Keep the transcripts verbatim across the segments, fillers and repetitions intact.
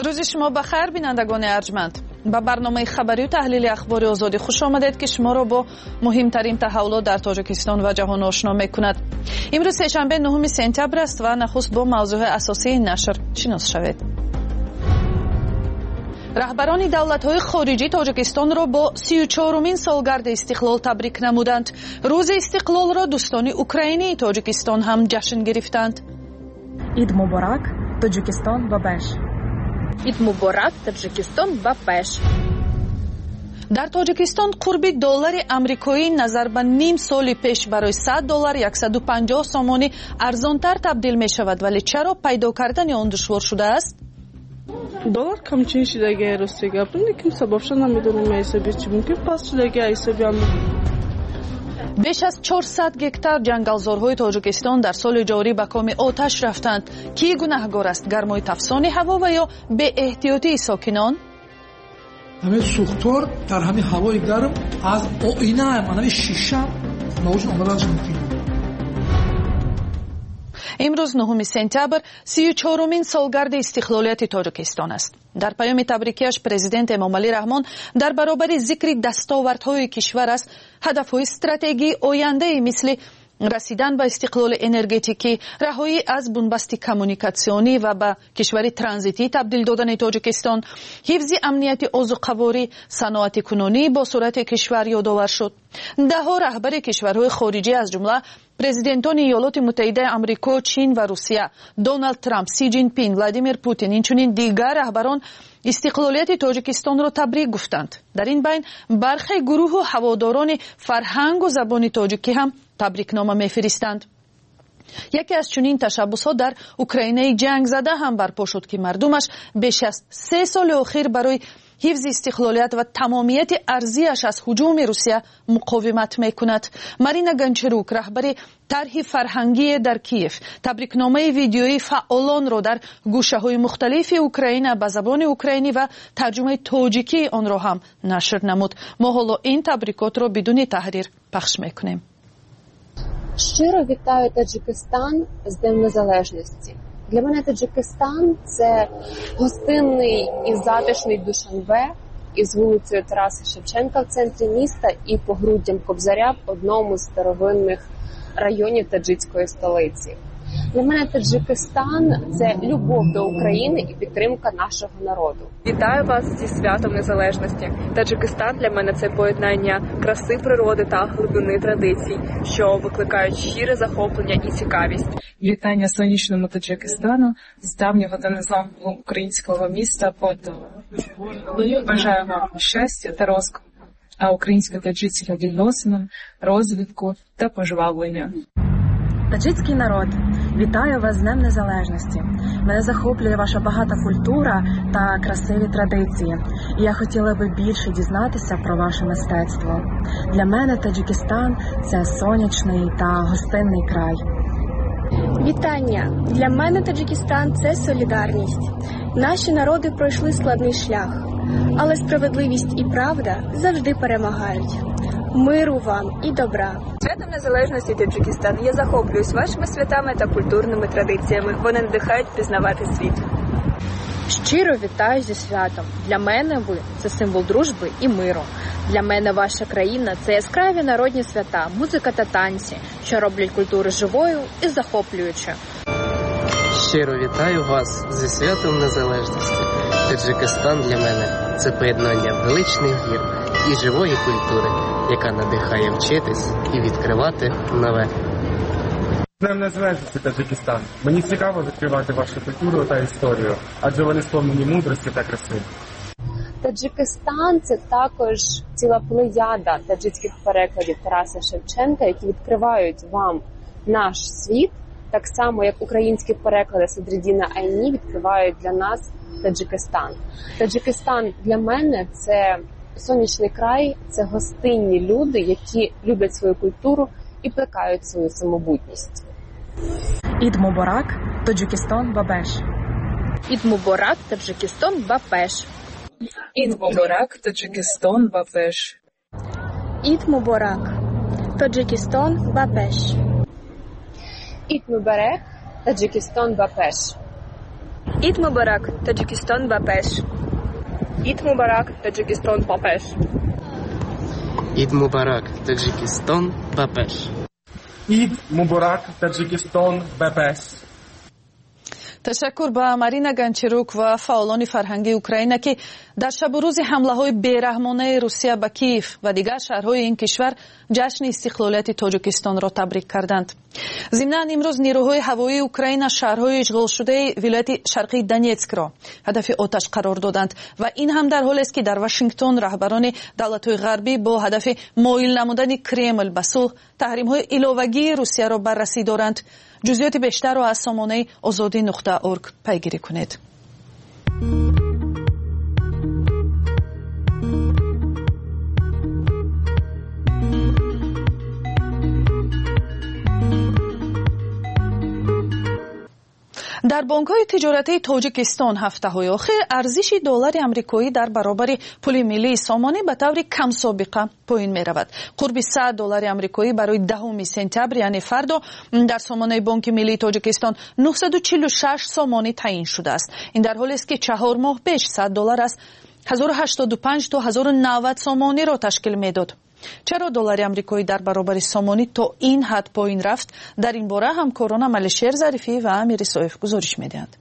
روز شما بخیر بینندگان ارجمند. با برنامه خبری و تحلیل اخبار آزادی خوش آمدید که شما را با مهمترین تحولات در تاجیکستان و جهان آشنا می‌کند. امروز سه‌شنبه نهم سپتامبر است و نخست با موضوع اساسی این نشر شناس شوید. رهبران دولت‌های خارجی تاجیکستان را با سی و چهارمین سالگرد استقلال تبریک نمودند. روز استقلال را دوستان اوکراینی تاجیکستان هم جشن گرفتند. عید مبارک تاجیکستان و بش. عید مبارک تاجیکستان و بش. در تاجیکستان قرب دلار آمریکایی نظر به نیم سال پیش برای صد دلار صد و پنجاه سامانی ارزانتر تبدیل می شود، ولی چرا پیدا کردن آن دشوار شده است؟ доллар камчин шидаги росте гапин лекин сабабша намедонем айсаби чи мумкин пас шидаги айсаби ам. بیش از چهارصد گکتار جنگلزارهای تاجیکستان در سال جاری به کام آتش رفتند. کی گناهگار است؟ گرمای تفسان هوا و یا به احتیاطی ساکنان؟ همین سوختار در همین هوای گرم از آینه همین شیشه موج آمدنش ممکن. امروز نهم سپتامبر سی و چهارمین سالگرد استقلالیت تاجیکستان است. در پیام تبریکیش پرزیدنت امامعلی رحمان در برابر ذکر دستاوردهای کشور است هدفهای استراتژی آینده مثل رسیدن به استقلال انرژتیکی، رهایی از بنبست کمونیکاسیونی و به کشور ترانزیتی تبدیل دادن تاجیکستان، حفظ امنیت آذوقه‌واری، صنعت کنونی با سرعت کشور یادآور شد. ده‌ها رهبر کشورهای خارجی از جمله پرزیدنتان ایالات متحده آمریکا، چین و روسیه، دونالد ترامپ، سی جین پینگ، ولادیمیر پوتین، اینچنین دیگر رهبران استقلالیت تاجیکستان را تبریک گفتند. در این بین برخی گروه و هواداران فرهنگ و زبان تاجیکی هم تبریکنامه می‌فرستند. یکی از چنین تشبسات در اوکراینه جنگ زده هم برپا شد که مردمش بیش از سه سال اخیر برای حفظ استقلالیت و تمامیت ارضیش از هجوم روسیه مقاومت میکند. مارینا گنچروک، رهبر طرح فرهنگی در کیف، تبریکنامه ویدیویی فعالان را در گوشه‌های مختلف اوکراین به زبان اوکراینی و ترجمه تاجیکی آن را هم نشر نمود. ما حالا این تبریکات را بدون تحریر پخش میکنیم. Щиро вітаю Таджикистан з Днем Незалежності. Для мене Таджикистан – це гостинний і затишний Душанбе із вулицею Тараса Шевченка в центрі міста і погруддям Кобзаря в одному з старовинних районів таджикської столиці. Для мене Таджикистан – це любов до України і підтримка нашого народу. Вітаю вас зі святом Незалежності. Таджикистан для мене – це поєднання краси природи та глибини традицій, що викликають щире захоплення і цікавість. Вітання сонячному Таджикистану з давнього та незламного українського міста Полтава. Бажаю вам щастя та розквіту, а українсько-таджикським відносинам, розвитку та пожвавлення. Таджикський народ, вітаю вас з Днем Незалежності. Мене захоплює ваша багата культура та красиві традиції. І я хотіла би більше дізнатися про ваше мистецтво. Для мене Таджикистан – це сонячний та гостинний край. Вітання! Для мене Таджикистан – це солідарність. Наші народи пройшли складний шлях, але справедливість і правда завжди перемагають. Миру вам і добра. Святом Незалежності Таджикистан. Я захоплююсь вашими святами та культурними традиціями. Вони надихають пізнавати світ. Щиро вітаю зі святом. Для мене ви – це символ дружби і миру. Для мене ваша країна – це яскраві народні свята, музика та танці, що роблять культуру живою і захоплюючою. Щиро вітаю вас зі святом Незалежності. Таджикистан для мене – це поєднання величних гір і живої культури, яка надихає вчитись і відкривати нове. Днем Незалежності Таджикистан. Мені цікаво відкривати вашу культуру та історію, адже вони сповнені мудрості та краси. Таджикистан – це також ціла плеяда таджикських перекладів Тараса Шевченка, які відкривають вам наш світ, так само, як українські переклади Садриддіна Айні відкривають для нас Таджикистан. Таджикистан для мене – це сонячний край, це гостинні люди, які люблять свою культуру і плекають свою самобутність. Ід Мубарак, Таджикистан, Бабеш. Ід Мубарак, Таджикистан, Бабеш. Ід Мубарак, Таджикистан, Бабеш. Ід Мубарак, Таджикистан, Бабеш. Ід Мубарак, Таджикистан, Бабеш. Eid Mubarak, Tajikistan va Pesh. Eid Mubarak, Tajikistan va Pesh. Eid Mubarak, Tajikistan va Pesh. Eid Mubarak, Tajikistan va Pesh. تشکر به مارینا گنچروک و فعالان فرهنگی اوکراین که در شب و روز حمله‌های بیرحمانه روسیه به کیف و دیگر شهرهای این کشور جشن استقلالیت تاجیکستان را تبریک کردند. ضمناً امروز نیروهای هوایی اوکراین شهرهای اشغال شده ولایت شرقی دونیتسک را هدف آتش قرار دادند و این هم در حالی است که در واشنگتن رهبران دولت‌های غربی با هدف مایل نمودن کرمل به صلح تحریم‌های علاوه‌ای روسیه را بررسی دارند. جزئیات بیشتر را از سامانه آزادی نقطه اورگ پیگیری کنید. در بانک‌های تجارتی تاجیکستان هفته‌های اخیر ارزش دلار آمریکایی در برابر پول ملی سامانه به طور کم سابقه پایین می‌رود. قرب صد دلار آمریکایی برای دهم سپتامبر یعنی فردا در سامانه بانک ملی تاجیکستان نهصد و چهل و شش سامانه تعیین شده است. این در حالی است که چهار ماه پیش صد دلار از هزار و هشتاد و پنج تا هزار و نود سامانه را تشکیل می‌داد. چرا دلار آمریکایی در برابر سامانی تا این حد پایین رفت؟ در این باره همکاران ملیشیر ظریفی و امیر صایف گزارش می‌دهند.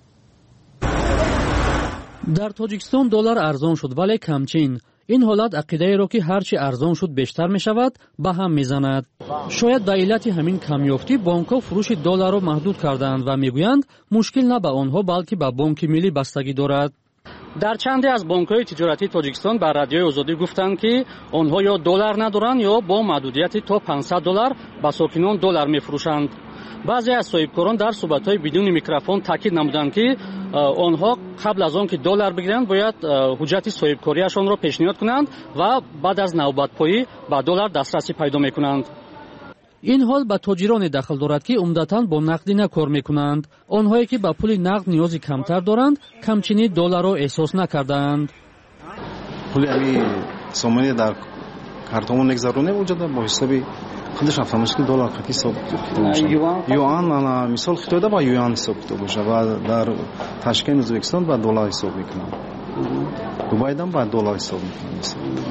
در تاجیکستان دلار ارزان شد ولی کمچین. این حالت عقیده را که هرچی ارزان شد بیشتر می‌شود به هم می‌زند. شاید به علت همین کمیافتی بانک‌ها فروش دلار را محدود کردند و می‌گویند مشکل نه به آنها بلکه به بانک ملی بستگی دارد. در چندی از بانک‌های تجارتی تاجیکستان بر رادیوی آزادی گفتند که آنها یا دلار ندارند یا با محدودیت تا پانصد دلار به ساکنان دلار می‌فروشند. بعضی از صاحبکاران در صحبت‌های بدون میکروفون تاکید نمودند که آنها قبل از آن که دلار بگیرند باید حجت صاحبکاریشان را پیشنهاد کنند و بعد از نوبت‌پایی به دلار دسترسی پیدا می‌کنند. این حال به تاجران دخل دارد که عمدتاً با نقدینه کار میکنند. آنهایی که به پول نقد نیازی کمتر دارند کمچینی دلار را احساس نکردند. پول امی سامانی در کارتمون نگذرونه وجود با حسابی خودش افهمش که دلار خطی حساب کنه. یوان انا مثال خطوده با یوان حساب باشه و در تاشکند ازبکستان با دلار حساب میکنند. دبی‌دام با دلار حساب میکنند.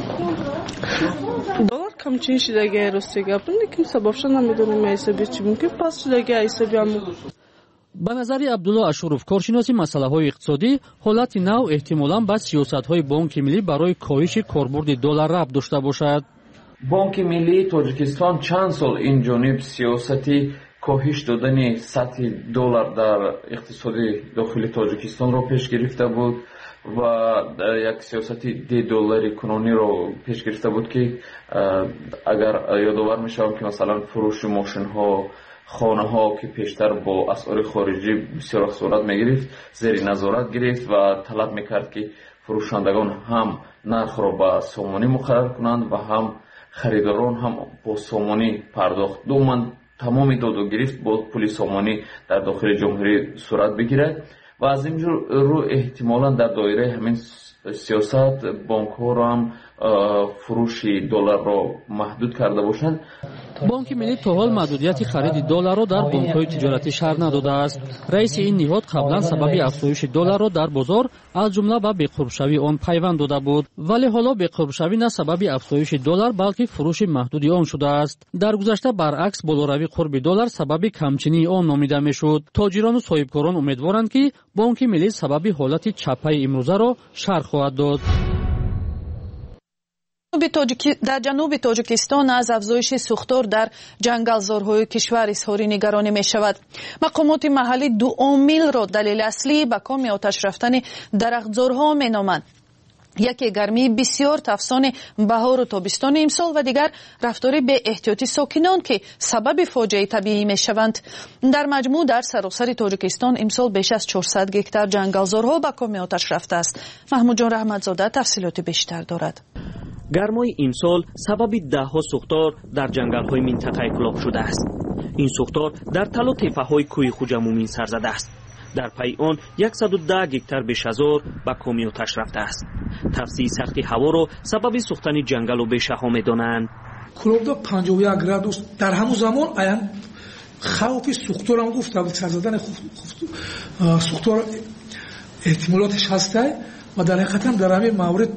Доллар камчин шидаги ростега, никим сабабша намедоним айсаби чи мумкин пас шидаги айсаби аму. ба назари Абдулло Ашуров, коршиноси масъалаҳои иқтисодӣ, ҳолати нав эҳтимолан ба сиёсатҳои Бонки миллӣ барои коҳиши корбурди доллар рабт дошта бошад. Бонки миллии Тоҷикистон чанд сол инҷониб сиёсати коҳиш додани сатҳи доллар дар иқтисоди дохили Тоҷикистонро пеш гирифта буд ва як сиёсати дедоллари кунониро пеш гирифта буд ки агар ёдовар мешавам ки масалан фурӯши мошинҳо хонаҳо ки пештар бо асъори хориҷӣ бисёр вақт сурат мегирифт зери назорат гирифт ва талаб мекард ки фурӯшандагон ҳам нархро ба сомонӣ муқаррар кунанд ва ҳам харидорон ҳам бо сомонӣ пардохт думан тамоми додугирифт бо пули сомонӣ дар дохили ҷумҳурӣ сурат бигирад ва аз ин рӯ эҳтимолан дар доираи ҳамин сиёсат бонкҳоро ҳам фурӯши долларро маҳдуд карда бошанд. бонки миллӣ то ҳол маҳдудияти хариди долларро дар бонкҳои тиҷоратӣ шаҳр надодааст. раиси ин ниҳод қаблан сабаби афзоиши долларро дар бозор аз ҷумла ба беқурбшавии он пайванд дода буд, вале ҳоло беқурбшавӣ на сабаби афзоиши доллар балки фурӯши маҳдуди он шудааст. дар гузашта баръакс болоравии қурби доллар сабаби камчинии он номида мешуд. тоҷирону соҳибкорон умедворанд ки бонки миллӣ сабаби ҳолати чаппаи имрӯзаро шарҳ хоҳад дод. در جنوب تاجیکستان از افزایش سوختار در جنگلزارهای کشور اظهار نگرانی می شود. مقامات محلی دو عامل را دلیل اصلی به کام آتش رفتن درختزارها می نامند. یکی گرمی بسیار تفسان بهار و تابستان امسال و دیگر رفتار به احتیاطی ساکنان که سبب فاجعه طبیعی می شوند. در مجموع در سراسر تاجیکستان امسال بیش از چهارصد گکتار جنگلزارها به کام آتش رفته است. محمود جان رحمتزاده تفصیلات بیشتر دارد. گرمای امسال سبب دهها سوختار در جنگل‌های منطقه اطلاق شده است. این سوختار در تل و تپه‌های کوه خوجمومین سر زده است. در پی آن صد و ده گکتار بیش از آن به کام آتش رفته است. تفسیر سختی هوا را سبب سوختن جنگل و بیشه‌ها می‌دانند. کلوب پنجاه و یک گرادوس در همون زمان آیان خوف سوختار هم گفت سر زدن سوختار احتمالاتش هسته و در حقیقت هم در همین مورد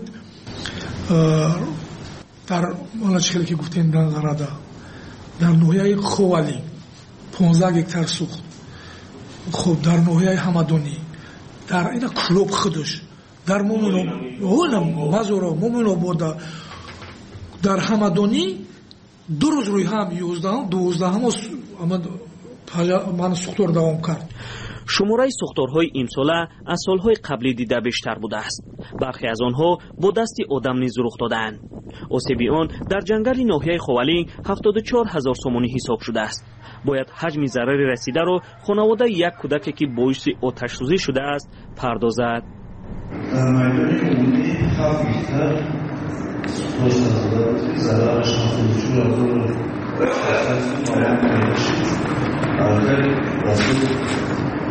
در مالا چخیلی که گفتین در نظراده در نوحیه خوالی پانزده گکتر سوخت خب در نوحیه همدانی در این کلوب خودش در مومنو مزورا مومنو بوده در همدانی دو روز روی هم یوزده دوازده هم من سوختور دوام کرد. شماره سوختارهای امساله از سالهای قبلی دیده بیشتر بوده است. برخی از آنها با دست آدم نیز رخ دادند. آسیب آن در جنگل ناحیه خوالی هفتاد و چهار هزار سومانی حساب شده است. باید حجم ضرر رسیده را خانواده یک کودک که باعث آتش سوزی شده است پردازد. در میدان عمومی هفت بیشتر دوست هزار ضررش هفتاد و چهار هزار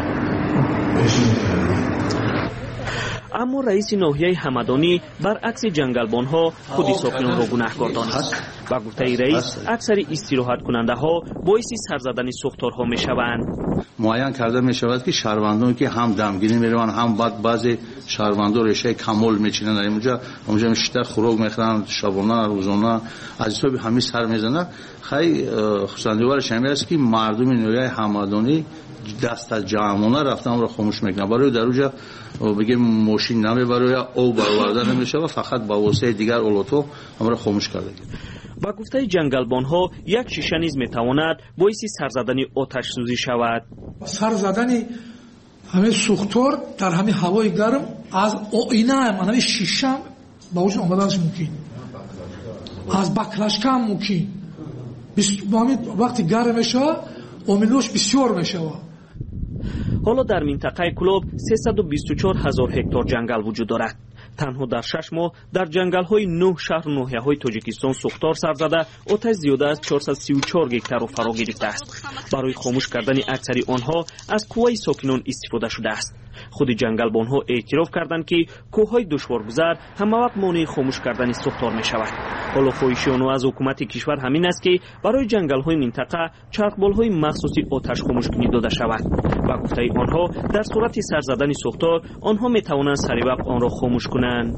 اما رئیس ناحیه همدانی برعکس جنگلبانها خودی ساکنان را گناهکار دانست. با گفته رئیس اکثر استراحت کننده ها باعث سر زدن سوختارها می شوند. معین کرده می شود که شهروندان که هم دمگیری می روند هم بعد بعضی شهروندان رشته کمال می چینند در اینجا اونجا بیشتر خوراک می خورند شبانه روزانه از حساب همین سر می زنند. خیلی خصوصیتش همین است که مردم ناحیه همدانی دست از جمعونه رفتن را خاموش میکنن. برای در اونجا بگه ماشین نمیبره یا او برآورده نمیشه و فقط با واسطه دیگر اولوتو هم را خاموش کرده. با گفته جنگلبانها یک شیشه نیز میتواند باعث سر زدن آتش سوزی شود. سر زدن همین سوختار در همین هوای گرم از آینه هم همین شیشه با وجود آمدنش ممکن از بکلشکه هم ممکن وقتی گرم میشه املوش بسیار میشه. حالا در منطقه کلوب سیصد و بیست و چهار هزار هکتار جنگل وجود دارد. تنها در شش ماه در جنگل های نه شهر و ناحیه های تاجیکستان سوختار سر زده آتش زیاده از چهارصد و سی و چهار گکتر را فرا گرفته است. برای خاموش کردن اکثر آنها از کوه ساکنان استفاده شده است. خود جنگلبانها اعتراف کردند که کوههای دشوارگذر همه وقت مانع خاموش کردن سوختار می شود. حالا خواهش آنها از حکومت کشور همین است که برای جنگل های منطقه چرخبال های مخصوصی آتش خاموش کنی داده شود. با گفته آنها در صورت سر زدن سوختار آنها می توانند سریع وقت آن را خاموش کنند.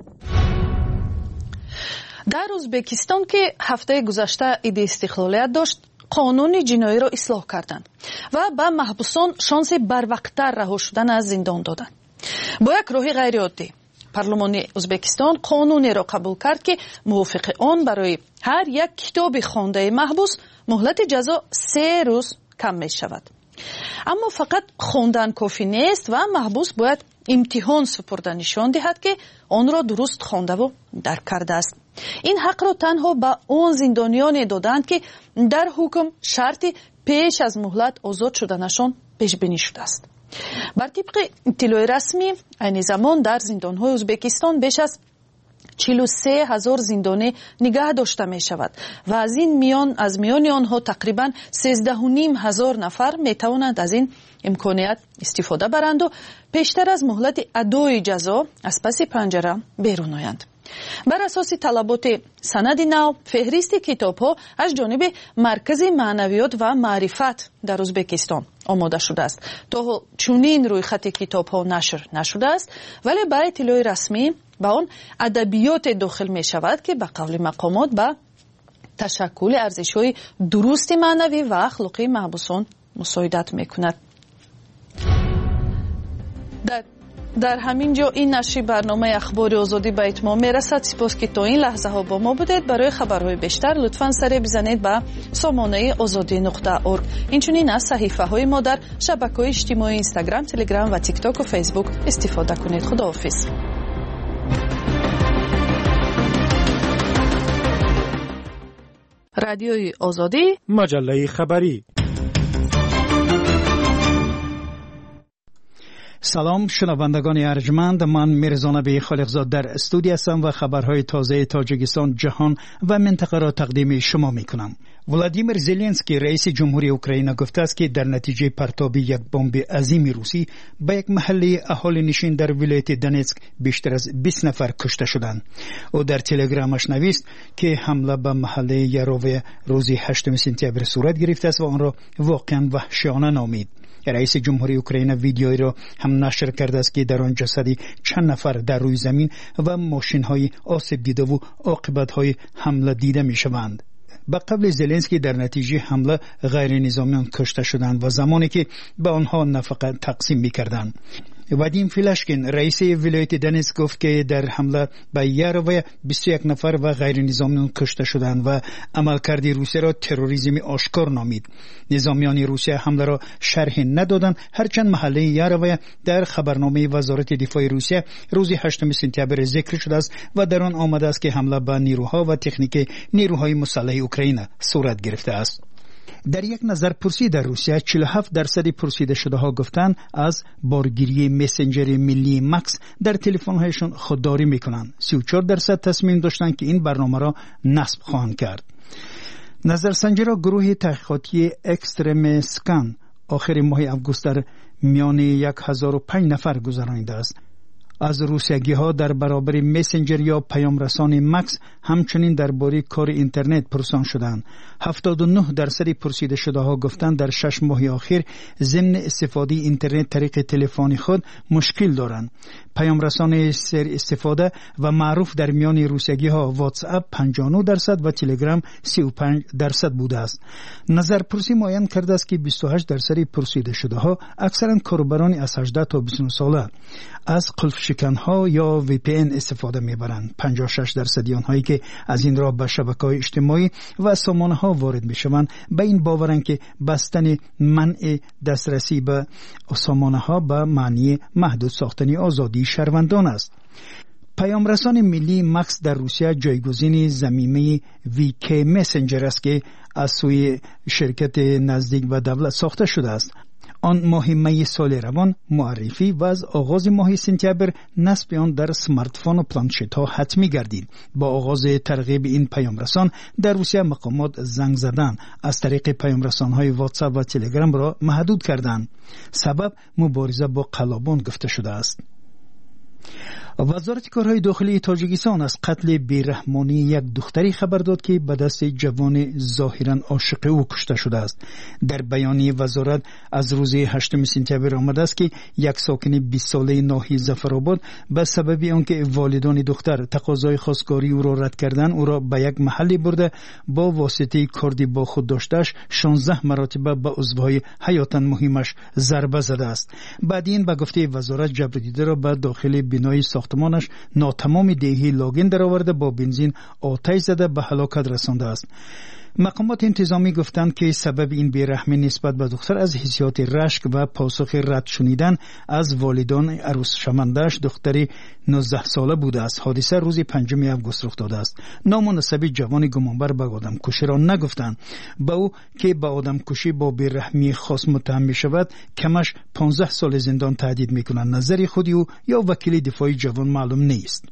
در ازبکستان که هفته گذشته عید استقلالیت داشت قانون جنایی را اصلاح کردند و به محبوسان شانس بروقت‌تر رها شدن از زندان دادند. با یک راهی غیر عادی پارلمان ازبکستان قانونی را قبول کرد که موافق آن برای هر یک کتاب خوانده محبوس مهلت جزا سه روز کم می شود. اما فقط خواندن کافی نیست و محبوس باید امتحان سپرده نشان دهد که آن را درست خوانده و درک کرده است. این حق را تنها به آن زندانیان دادند که در حکم شرط پیش از مهلت آزاد شدنشان پیش بینی شده است. بر طبق اطلاع رسمی عین زمان در زندان‌های ازبکستان بیش از چهل و سه هزار زندانی نگه داشته می شود و از این میان از میان آنها تقریبا سیزده و نیم هزار نفر می توانند از این امکانیت استفاده برند و پیشتر از مهلت ادای جزا از پس پنجره بیرون آیند. بر اساس طلبات سند نو فهرست کتاب‌ها از جانب مرکز معنویات و معرفت در ازبکستان آماده شده است. تا چنین روی خط کتاب‌ها نشر نشده است ولی با اطلاع رسمی با آن ادبیات داخل می شود که به قول مقامات به تشکل ارزش‌های درست معنوی و اخلاقی محبوسان مساعدت می کند. در در همین جا این نشر برنامه اخبار آزادی به اتمام میرسد. سپاس که تا این لحظه ها با ما بودید. برای خبرهای بیشتر لطفاً سر بزنید به سامانه آزادی نقطه اورگ. اینچنین از صحیفه های ما در شبکه‌های اجتماعی اینستاگرام، تلگرام و تیک تاک و فیسبوک استفاده کنید. خداحافظ. رادیوی آزادی، مجله خبری. سلام شنوندگان ارجمند، من میرزا نبی خالقزاد در استودیو هستم و خبرهای تازه تاجیکستان، جهان و منطقه را تقدیم شما میکنم. ولادیمیر زلنسکی رئیس جمهوری اوکراین گفته است که در نتیجه پرتاب یک بمب عظیم روسی به یک محله اهالی نشین در ولایت دونتسک بیشتر از بیست نفر کشته شدند. او در تلگرامش نوشت که حمله به محله یاروو روز هشتم سپتامبر صورت گرفته است و آن را واقعا وحشیانه نامید. رئیس جمهوری اوکراین ویدیویی را هم نشر کرده است که در آن جسدی چند نفر در روی زمین و ماشین‌های آسیب دیده و عاقبت‌های حمله دیده می‌شوند. به قبل زلنسکی در نتیجه حمله غیر نظامیان کشته شدند و زمانی که به آنها نفقه تقسیم می‌کردند. وادیم فیلاشکین رئیس ولایت دنیتسک گفت که در حمله به یاروی بیست و یک نفر و غیر نظامیان کشته شدند و عملکرد روسیه را تروریسم آشکار نامید. نظامیان روسیه حمله را شرح ندادند، هرچند محله یاروی در خبرنامه وزارت دفاع روسیه روز هشتم سپتامبر ذکر شده است و در آن آمده است که حمله به نیروها و تکنیک نیروهای مسلح اوکراین صورت گرفته است. در یک نظرپرسی در روسیه چهل و هفت درصد پرسیده شده ها گفتند از بارگیری مسنجر ملی مکس در تلفن‌هایشان خودداری می‌کنند. سی و چهار درصد تصمیم داشتند که این برنامه را نصب خواهند کرد. نظرسنجی را گروه تحقیقاتی اکسترم اسکان آخر ماه آگوست در میان هزار و پنج نفر گذرانیده است. از روسیگی ها در برابر مسنجر یا پیام رسان مکس همچنین درباره کار اینترنت پرسان شدند. هفتاد و نه درصد پرسیده شده ها گفتند در شش ماه اخیر ضمن استفاده اینترنت طریق تلفن خود مشکل دارند. پیام رسان سر استفاده و معروف در میان روسیگی ها واتس اپ پنجاه و نه درصد و تلگرام سی و پنج درصد بوده است. نظرپرسی معین کرده است که بیست و هشت درصد پرسیده شده ها اکثرا کاربران از هجده تا بیست و نه ساله از قلف شکن ها یا وی پی ان استفاده میبرند. پنجاه و شش درصد آنهایی که از این راه به شبکه‌های اجتماعی و سامانه ها وارد میشوند به این باورند که بستن منع دسترسی به سامانه ها به معنی محدود ساختن آزادی شهروندان است. پیام رسان ملی مکس در روسیه جایگزین ضمیمه وی کی مسنجر است که از سوی شرکت نزدیک به دولت ساخته شده است. آن ماه می سال روان معرفی و از آغاز ماه سپتامبر نصب آن در سمارت فون و پلانشت ها حتمی گردید. با آغاز ترغیب این پیام رسان در روسیه مقامات زنگ زدن از طریق پیام رسان های واتساپ و تلگرام را محدود کردند. سبب مبارزه با قلابان گفته شده است. وزارت کارهای داخلی تاجیکستان از قتل بیرحمانه یک دختری خبر داد که به دست جوان ظاهرا عاشق او کشته شده است. در بیانیه وزارت از روز هشتم سپتامبر آمده است که یک ساکن بیست ساله ناحیه ظفرآباد به سبب آنکه والدان دختر تقاضای خواستگاری او را رد کردند او را به یک محلی برده با واسطه کاردی با خود داشته‌اش شانزده مرتبه به عضوهای حیاتاً مهمش ضربه زده است. بعد این به گفته وزارت جبر دیده را به داخل بنای ساختمانش ناتمام دیهی لاگین درآورده با بنزین آتش زده به هلاکت رسانده است. مقامات انتظامی گفتند که سبب این بیرحمی نسبت به دختر از حسیات رشک و پاسخ رد شنیدن از والدان عروس شونده‌اش دختری نوزده ساله بوده است. حادثه روز پنجم آگوست رخ داده است. نام و نسب جوان گمانبر به آدم کشی را نگفتند. با او که به آدم کشی با بیرحمی خاص متهم می شود کمش پانزده سال زندان تهدید می کنند. نظر خودی او یا وکیل دفاعی جوان معلوم نیست.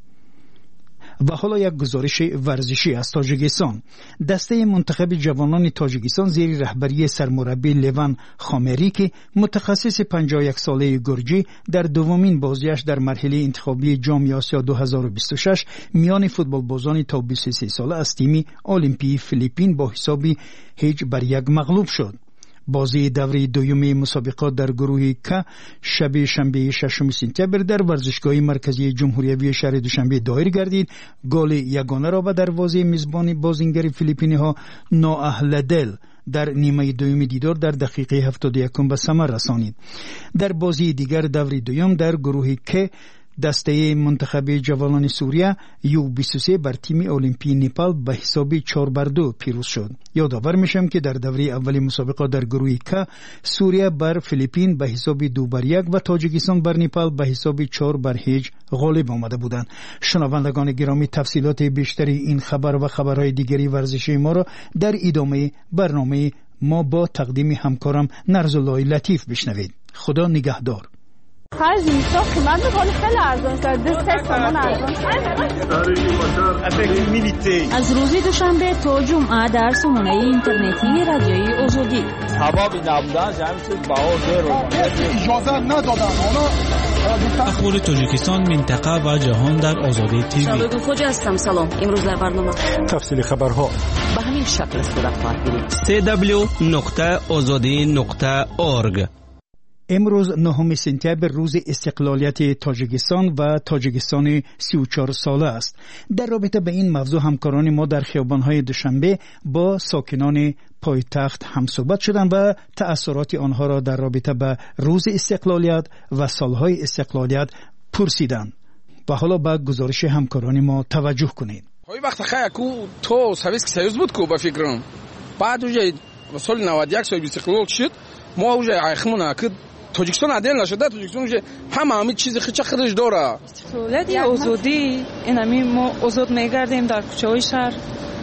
و حالا یک گزارش ورزشی از تاجیکستان. دسته منتخب جوانان تاجیکستان زیر رهبری سرمربی لیوان خامری که متخصص پنجاه و یک ساله گرجی در دومین بازیش در مرحله انتخابی جام آسیا دو هزار و بیست و شش میان فوتبال بازان تا بیست و سه ساله از تیم المپی فیلیپین با حسابی هیچ بر یک مغلوب شد. بازی دوره دوم مسابقات در گروه که شب شنبه ششم سپتامبر در ورزشگاه مرکزی جمهوری شهر دوشنبه دایر گردید. گل یگانه را به دروازه میزبان بازیگر فیلیپینی ها نواهل دل در نیمه دوم دیدار در دقیقه هفتاد و یک به ثمر رسانید. در بازی دیگر دوره دوم در گروه که دسته منتخب جوانان سوریه یو بیست و سه بر تیم المپی نپال به حساب چهار بر دو پیروز شد. یادآور میشم که در دوره اولی مسابقات در گروه که سوریه بر فیلیپین به حساب دو بر یک و تاجیکستان بر نپال به حساب چهار بر هیچ غالب آمده بودند. شنوندگان گرامی، تفصیلات بیشتری این خبر و خبرهای دیگری ورزشی ما را در ادامه برنامه ما با تقدیم همکارم نرزالله لطیف بشنوید. خدا نگهدار. هر زیستا قیمت میکنی خیلی ارزان کرد دسته سامان ارزان از روز دوشنبه تا جمعه در سامانه اینترنتی رادیوی آزادی سبب نبودن جمعیت بهار رو اجازه ندادن. اخبار تاجیکستان، منطقه و جهان در آزادی تیوی. شاگرد خوجا هستم. سلام. امروز در برنامه تفصیل خبرها به همین شکل صورت خواهد گرفت. دبلیو دبلیو دبلیو نقطه آزادی نقطه اورگ امروز نهم سپتامبر روز استقلالیت تاجیکستان و تاجیکستان سی و چهار ساله است. در رابطه به این موضوع همکاران ما در خیابان‌های دوشنبه با ساکنان پایتخت هم صحبت شدند و تأثیرات آنها را در رابطه به روز استقلالیت و سالهای استقلالیت پرسیدند. و حالا به گزارش همکاران ما توجه کنید. های وقت خیلی کو تو سویسک سیوز بود کو با فکرم. بعد уже سال نود و یک سال استقلال شد. ما уже айхмона که تاجیکستان عدل نشده، تاجیکستان уже همه همه چیز خیلی خودش داره. استقلالیت آزادی اینمی ما آزاد میگردیم در کوچه‌های شهر.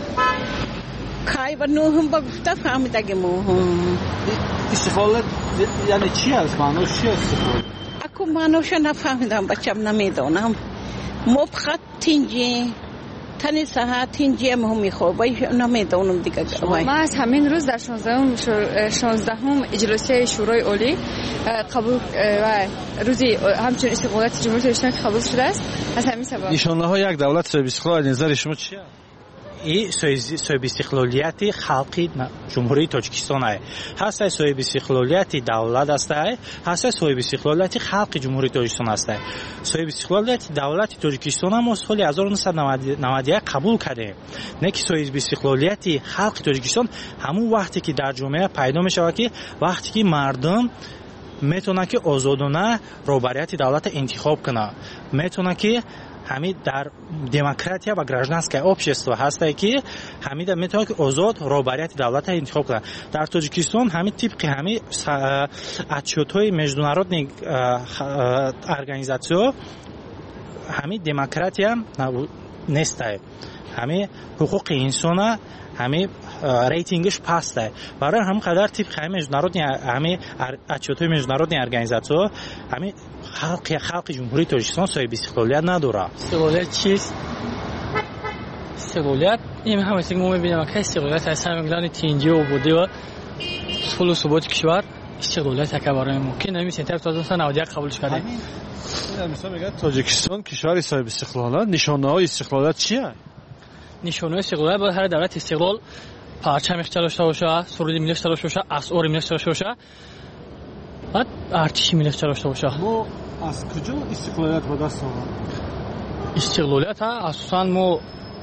کای و نوهم با گفته فهمیده ما استقلال یعنی چی است؟ معناش چی است؟ اکو معناش نفهمیدم، بچم نمیدونم. ما فقط تینجی تنی ساعت تینجی هم میخوابه نمیدونم دیگه. ما از همین روز در شانزدهم اجلاسی شورای عالی قبول و روزی همچنین استقلالیت جمهوری تاجیکستان قبول شده است. از همین سبب نشانه های یک دولت صاحب استقلال نظر شما چیه؟ این صاحب استقلالیت خلقی جمهوری تاجیکستان است. هست صاحب استقلالیت دولت است، هست صاحب استقلالیت خلق جمهوری تاجیکستان است. صاحب استقلالیت دولت تاجیکستان ما سال هزار و نهصد و نود و یک قبول کرده. نه که صاحب استقلالیت خلق تاجیکستان همون وقتی که در جامعه پیدا می شود که وقتی که مردم میتونه که آزادانه رهبریت دولت انتخاب کنه، میتونه که همین در دموکراتیا و گражданское общество هسته که همین میتونه که آزاد رهبریت دولت انتخاب کنه. در تاجیکستان همین طبق همین отчёт‌های международной организации همین دموکراتیا نیست. همین حقوق انسان همین рейтингش پسته. برای هم قدر طبق همین международной همین отчёт‌های международной организации همین خلق خلق جمهوری تاجیکستان صاحب استقلالیت نداره. استقلالیت چیست؟ استقلالیت این همه چیزی که ما می‌بینیم که استقلالیت از همین تینجی و بوده و صلح و ثبات کشور استقلالیت که برای ما که نمی سپتامبر هزار و نهصد و نود و یک قبولش کرده. مثلا میگه تاجیکستان کشوری صاحب استقلالیت، نشانه‌های استقلالیت چیه؟ نشانه‌های استقلالیت باید هر دولت استقلال پرچمش داشته باشه، سرود ملیش داشته باشه، اسعار ملیش داشته باشه. بعد ارتش ملی داشته باشه. ما از کجا استقلالیت به دست آوردیم؟ استقلالیت اساساً ما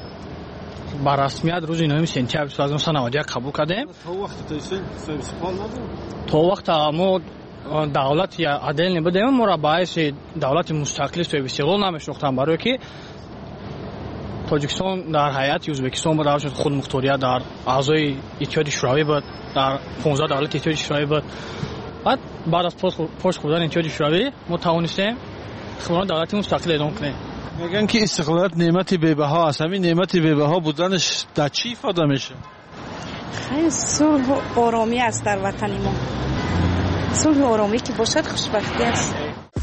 با رسمیت روز نهم سپتامبر هزار و نهصد و نود و یک قبول کردیم. تا وقت تاجیکستان صاحب استقلال نبود. تا وقت ما دولت یا عدل نبودیم، ما را باعث دولت مستقل صاحب استقلال نمی‌شناختیم، برای که تاجیکستان در هیئت ازبکستان بود، در خود مختاریت در اعضای اتحاد شوروی بود، در پانزده دولت اتحاد شوروی بود. بعد بعد از پاش خوردن اتحاد شوروی ما توانستیم خودمان دولت مستقل اعلام کنیم. میگن که استقلالیت نعمت بی‌بها است. همین نعمت بی‌بها بودنش در چی ifade میشه؟ خیلی صلح و آرامی است در وطن ما. صلح و آرامی که باشد خوشبختی است.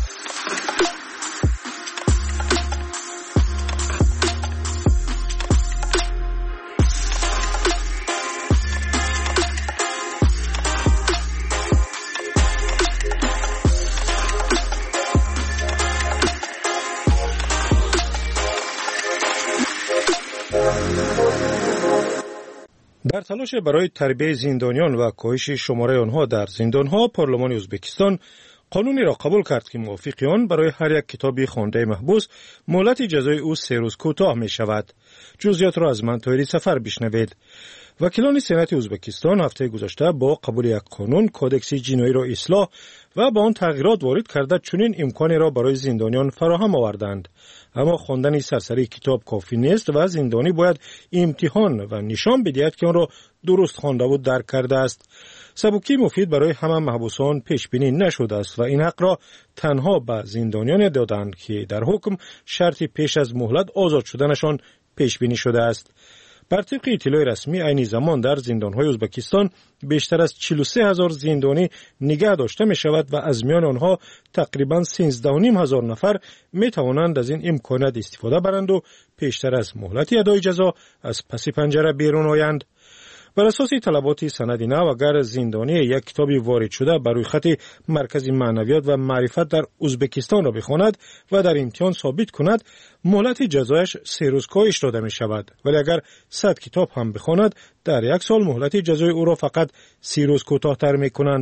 در تلاش برای تربیت زندانیان و کاهش شماره آنها در زندانها، پارلمان ازبکستان قانونی را قبول کرد که موافق آن برای هر یک کتاب خوانده محبوس مهلت جزای او سه روز کوتاه می شود. جزئیات را از من طاهری سفر بشنوید. وکیلان سنات ازبکستان هفته گذشته با قبول یک قانون کودکس جنایی را اصلاح و با آن تغییرات وارد کرده چنین امکانی را برای زندانیان فراهم آوردند. اما خواندن سرسری کتاب کافی نیست و زندانی باید امتحان و نشان بدهد که آن را درست خوانده و درک کرده است. سبکی مفید برای همه محبوسان پیش بینی نشده است و این حق را تنها به زندانیان دادند که در حکم شرط پیش از مهلت آزاد شدنشان پیش بینی شده است. بر طبق اطلاع رسمی عین زمان در زندانهای ازبکستان بیشتر از چهل و سه هزار زندانی نگه داشته می شود و از میان آنها تقریباً سیزده و نیم هزار نفر می توانند از این امکانات استفاده برند و پیشتر از مهلت ادای جزا از پس پنجره بیرون آیند. بر اساس طلبات سند نو اگر زندانی یک کتاب وارد شده بر روی خط مرکز معنویات و معرفت در ازبکستان را بخواند و در امتحان ثابت کند مهلت جزایش سه روز کاهش داده می شود، ولی اگر صد کتاب هم بخواند در یک سال مهلت جزای او را فقط سی روز کوتاه‌تر می کنند.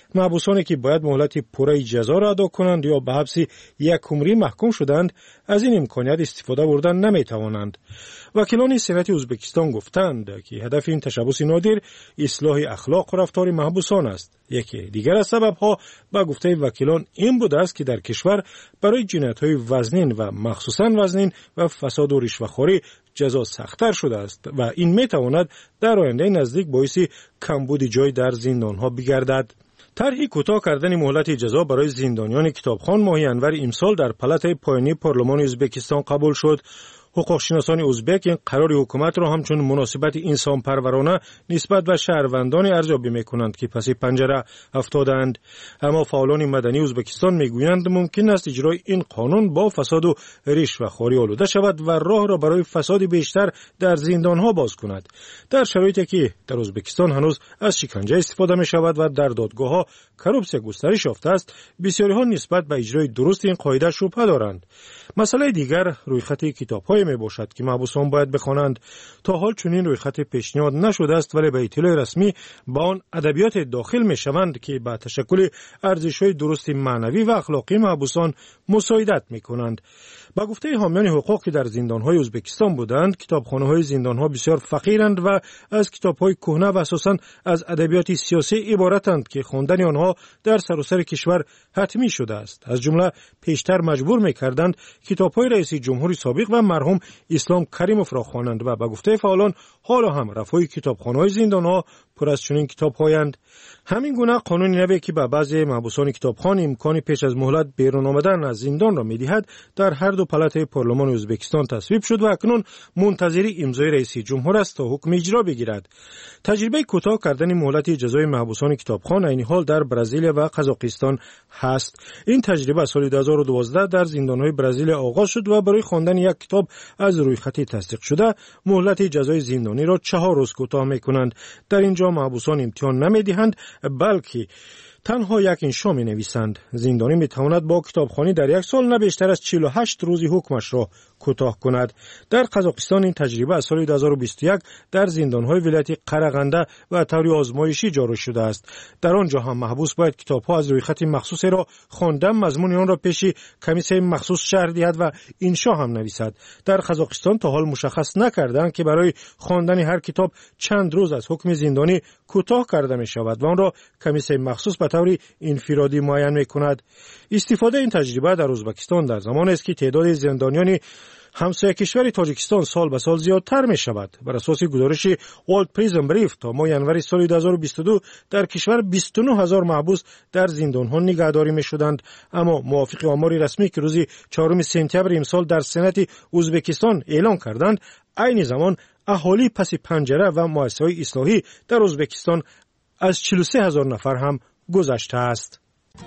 محبوسانی که باید مهلت پوره جزا را ادا کنند یا به حبس یک عمری محکوم شدند از این امکانیت استفاده بردن نمی توانند. وکیلان سنت ازبکستان گفتند که هدف این تشبث نادر اصلاح اخلاق و رفتار محبوسان است. یکی دیگر از سببها به گفته وکیلان این بوده است که در کشور برای جنایت‌های وزنین و مخصوصاً وزنین و فساد و رشوه‌خوری جزا سخت‌تر شده است و این می‌تواند در آینده نزدیک باعث کمبود جای در زندان‌ها بگردد. طرح کوتاه کردن مهلت جزا برای زندانیان کتابخوان ماه ینور امسال در پلات پایانی پارلمان ازبکستان قبول شد. حقوقشناسان ازبک این قرار حکومت را همچون مناسبت انسان پرورانه نسبت به شهروندان ارزیابی می‌کنند که پس پنجره افتادند. اما فعالان مدنی ازبکستان می‌گویند ممکن است اجرای این قانون با فساد و رشوه‌خوری آلوده شود و راه را برای فساد بیشتر در زندان‌ها باز کند. در شرایطی که در ازبکستان هنوز از شکنجه استفاده می‌شود و در دادگاه‌ها کورپسیا گسترش یافته است، بسیاری‌ها نسبت به اجرای درست این قاعده شبهه دارند. مسئله دیگر رویخط کتاب‌های می باشد که محبوسان باید بخوانند. تا حال چنین رویخط پیشنهاد نشده است، ولی به اطلاع رسمی با آن ادبیات داخل می شوند که با تشکل ارزش‌های درست معنوی و اخلاقی محبوسان مساعدت می کنند. با گفته حامیان حقوق که در زندان‌های ازبکستان بودند، کتابخانه‌های زندان‌ها بسیار فقیرند و از کتاب‌های کهنه و اساساً از ادبیات سیاسی عبارتند که خواندن آنها در سراسر کشور حتمی شده است. از جمله پیشتر مجبور می‌کردند کتاب‌های رئیس جمهوری سابق و مرحوم اسلام کریموف را خوانند و با گفته فعالان حالا هم رفای کتابخانه‌های زندان‌ها پر از چنین کتاب‌هایند. همین گونه قانونی نوی که به بعضی محبوسان کتابخوان امکانی پیش از مهلت بیرون آمدن از زندان را می‌دهد در هر دو پلات پارلمان ازبکستان تصویب شد و اکنون منتظر امضای رئیس جمهور است تا حکم اجرا بگیرد. تجربه کوتاه کردن مهلت جزای محبوسان کتابخوان عین حال در برزیل و قزاقستان هست. این تجربه سال دو هزار و دوازده در زندان‌های برزیل آغاز شد و برای خواندن یک کتاب از رویخط تصدیق شده مهلت جزای زندانی را چهار روز کوتاه می‌کنند. در اینجا محبوسان امتحان نمی‌دهند، بلکه تنها یک انشا می نویسند. زندانی می تواند با کتابخوانی در یک سال نه بیشتر از چهل و هشت روزی حکمش را کوتاه کند. در قزاقستان این تجربه از سال دو هزار و بیست و یک در زندان‌های ولایت قرغنده و طور آزمایشی جاری شده است. در آنجا هم محبوس باید کتاب‌ها از رویخط مخصوص را خواندن مضمون آن را پیش کمیسیون مخصوص شرح دهد و انشا هم نویسد. در قزاقستان تا حال مشخص نکردند که برای خواندن هر کتاب چند روز از حکم زندانی کوتاه کرده می شود و آن را کمیسیون مخصوص به طور انفرادی معین می کند. استفاده این تجربه در ازبکستان در زمان است که تعداد زندانیان همسایه کشور تاجیکستان سال به سال زیادتر می شود. بر اساس گزارش ورلد پریزن بریف تا ماه ینور سال دو هزار و بیست و دو در کشور بیست و نه هزار محبوس در زندان‌ها نگهداری می شدند. اما موافق آمار رسمی که روز چهارم سپتامبر امسال در سنت ازبکستان اعلام کردند، عین زمان اهالی پس پنجره و مؤسسه‌های اصلاحی در ازبکستان از چهل و سه هزار نفر هم گذشته است.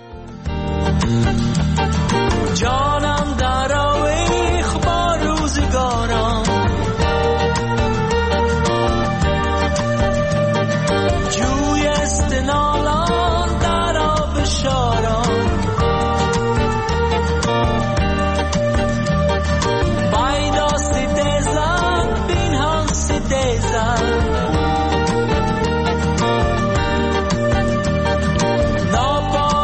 جانم در آویخ با روزگارم، جوی استنالان در آب شارم، بایدا ستیزن بین هم ستیزن، ناپا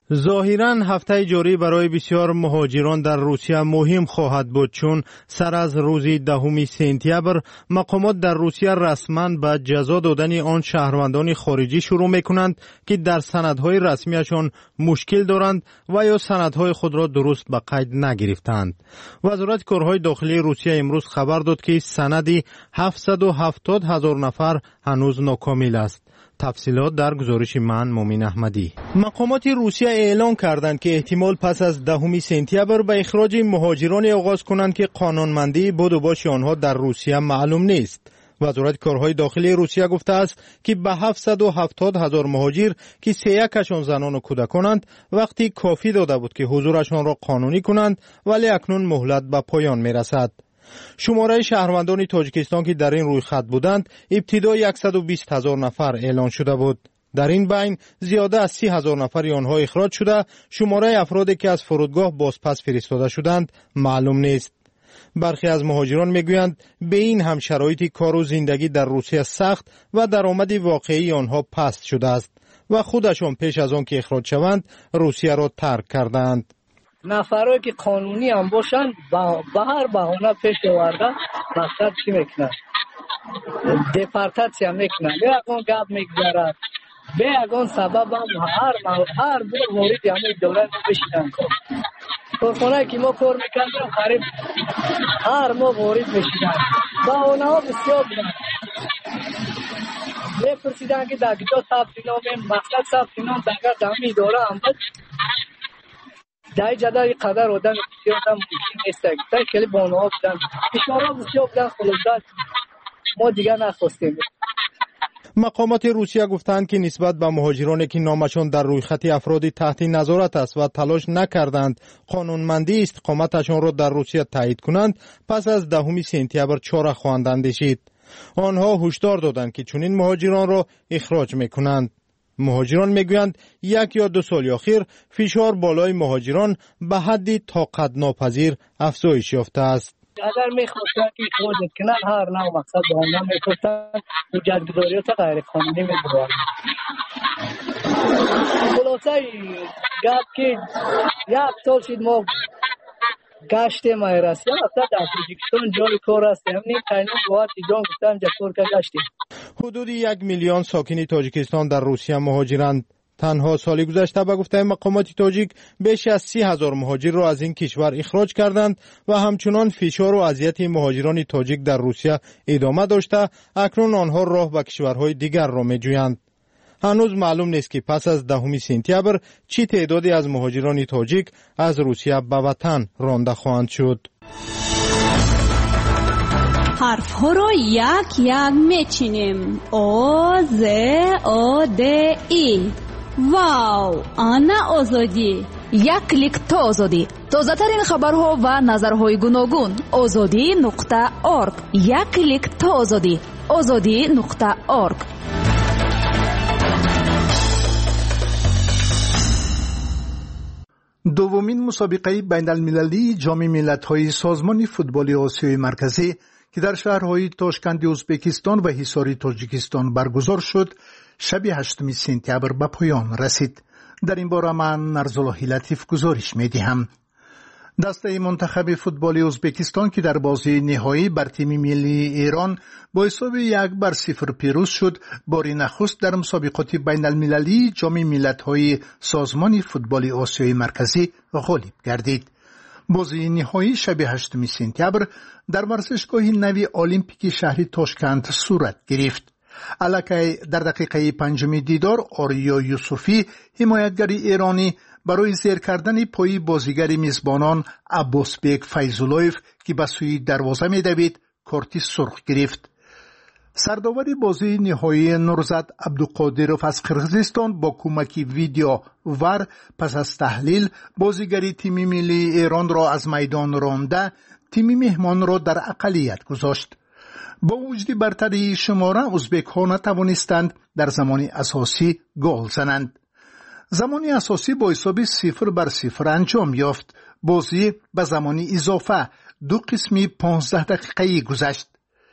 ظاهراً هفته جاری برای بسیار مهاجران در روسیه مهم خواهد بود، چون سر از روز دهم سپتامبر مقامات در روسیه رسما به جزا دادن آن شهروندان خارجی شروع میکنند که در سندهای رسمیشان مشکل دارند و یا سندهای خود را درست به قید نگرفتند. وزارت کارهای داخلی روسیه امروز خبر داد که سندی هفتصد و هفتاد هزار نفر هنوز ناکامل است. تفصیلات در گزارش من مومن احمدی. مقامات روسیه اعلام کردند که احتمال پس از دهم سپتامبر به اخراج مهاجران آغاز کنند که قانونمندی بود و باش آنها در روسیه معلوم نیست. وزارت کارهای داخلی روسیه گفته است که به هفتصد و هفتاد هزار مهاجر که سه یکشان زنان و کودکانند وقتی کافی داده بود که حضورشان را قانونی کنند، ولی اکنون مهلت به پایان می رسد. شماره شهروندان تاجیکستان که در این روی خط بودند ابتدا صد و بیست هزار نفر اعلان شده بود. در این بین زیاده از سی هزار نفر آنها اخراج شده. شماره افرادی که از فرودگاه بازپس فرستاده شدند معلوم نیست. برخی از مهاجران میگویند به این هم شرایط کار و زندگی در روسیه سخت و درآمد واقعی آنها پست شده است و خودشان پیش از آن که اخراج شوند روسیه را ترک کردند. نفرایی که قانونی هم باشند به هر بهانه پیش آورده مقصد چی میکنند؟ دپارتاسیا میکنند، به یگان گپ میگذارد، به یگان سبب هم هر هر بار مورد همه دولت بشیدن کن. کارخانه که ما کار میکردیم قریب هر ما وارد میشیدن. بهانه ها بسیار بودن. میپرسیدن که در کجا ثبت نام، مقصد ثبت نام در دمی اداره هم بود. در جدا این قدر آدم بسیار هم ممکن نیست. در کلی بهانه ها بودن. اشاره بسیار بودن، خلاصه ما دیگر نخواستیم. مقامات روسیه گفتند که نسبت به مهاجرانی که نامشان در روی خط افرادی تحت نظارت است و تلاش نکردند قانونمندی استقامتشان را در روسیه تایید کنند، پس از دهم سپتامبر چاره خواهند اندیشید. آنها هشدار دادند که چنین مهاجران را اخراج میکنند. مهاجران میگویند یک یا دو سال اخیر فشار بالای مهاجران به حدی طاقت ناپذیر افزایش یافته است. اگر میخواستن که اخراج کنن هر نوع مقصد به آنها میخواستن حجتگذاریات غیر قانونی میگذارن. خلاصه گفت که یک سال شد ما گشتیم ایراسیا اصلا در تاجیکستان جای کار است. همین قانون باید ایجان گفتم جا کار که گشتیم. حدود یک میلیون ساکن تاجیکستان در روسیه مهاجرند. تنها سال گذشته به گفته مقامات تاجیک بیش از سی هزار مهاجر را از این کشور اخراج کردند و همچنان فشار و اذیت مهاجران تاجیک در روسیه ادامه داشته. اکنون آنها راه به کشورهای دیگر را می‌جویند. هنوز معلوم نیست که پس از دهم سپتامبر چی تعدادی از مهاجران تاجیک از روسیه به وطن رانده خواهند شد. حرف ها را یک یک میچینیم. او ز او د ای. واو، آنا آزادی. یک کلیک تا آزادی. تازه ترین خبرها و نظرهای گوناگون. آزادی نقطه ارگ. یک کلیک تا آزادی. آزادی نقطه ارگ. دومین مسابقه بین المللی جام ملت‌های سازمان فوتبال آسیای مرکزی که در شهرهای تاشکند ازبکستان و حصار تاجیکستان برگزار شد، شب هشتم سپتامبر به پایان رسید. در این باره من نرزالله لطیف گزارش می‌دهم. دسته منتخب فوتبال ازبکستان که در بازی نهایی بر تیم ملی ایران با حساب یک بر صفر پیروز شد، بار نخست در مسابقات بین المللی جام ملت‌های سازمان فوتبال آسیای مرکزی غالب گردید. بازی نهایی شب هشتم سپتامبر در ورزشگاه نوی المپیک شهر تاشکند صورت گرفت. الکی در دقیقه پنجم دیدار آریا یوسفی حمایتگر ایرانی برای زیر کردن پای بازیگر میزبانان عباسبک فیض‌الله‌اف که به سوی دروازه می‌دوید کارت سرخ گرفت. سرداور بازی نهایی نورزاد عبدالقادرов از قرغیزستان با کمک ویدیو ور پس از تحلیل بازیگر تیم ملی ایران را از میدان رانده، تیم مهمان را در اقلیت گذاشت. با وجود برتری شماره ازبک ها نتوانستند در زمان اساسی گل زنند. زمان اساسی با حساب صفر بر صفر انجام یافت. بازی به زمان اضافه دو قسمی پانزده دقیقه‌ای گذشت.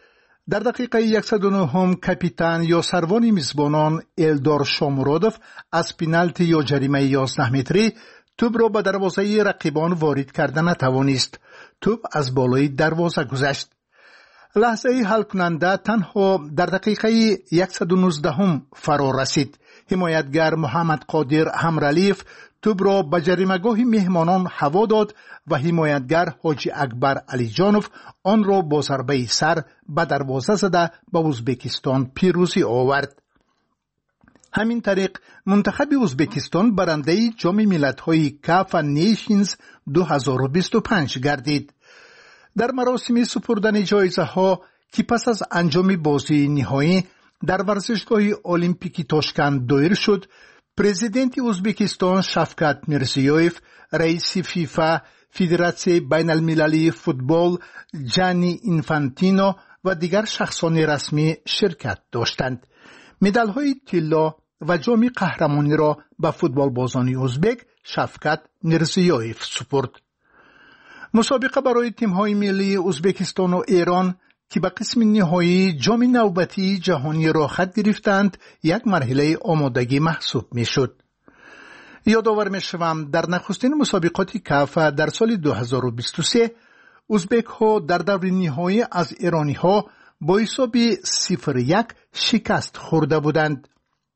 در دقیقه صد و نه هم کاپیتان یا سروان میزبانان الدار شامرودوف از پنالتی یا جریمه یازده متری توپ را به دروازه رقیبان وارد کرده نتوانست. توپ از بالای دروازه گذشت. لحظه حل کننده تنها در دقیقه صد و نوزده هم فرا رسید. حمایتگر محمد قادر همرالیف توپ را به جریمه‌گاه مهمانان هوا داد و حمایتگر حاجی اکبر علی جانوف آن را با ضربه سر به دروازه زده به ازبکستان پیروزی آورد. همین طریق منتخب ازبکستان برنده جام ملت‌های کاف نیشنز دو هزار و بیست و پنج گردید. در مراسم سپردن جایزه ها که پس از انجام بازی نهایی در ورزشگاه المپیکی تاشکند دایر شد، پرزیدنت ازبکستان شفقت میرزیویف، رئیس فیفا فدراسیون بین المللی فوتبال جانی اینفانتینو و دیگر شخصان رسمی شرکت داشتند. مدال های طلا و جام قهرمانی را به فوتبال بازان ازبک شفقت میرزیویف سپرد. مسابقه برای تیم های ملی ازبکستان و ایران که به قسم نهایی جام نوبتی جهانی را خط گرفتند یک مرحله آمادگی محسوب می شد. یادآور می شوم در نخستین مسابقات کاف در سال دو هزار و بیست و سه ازبک ها در دور نهایی از ایرانی ها با حساب صفر یک شکست خورده بودند.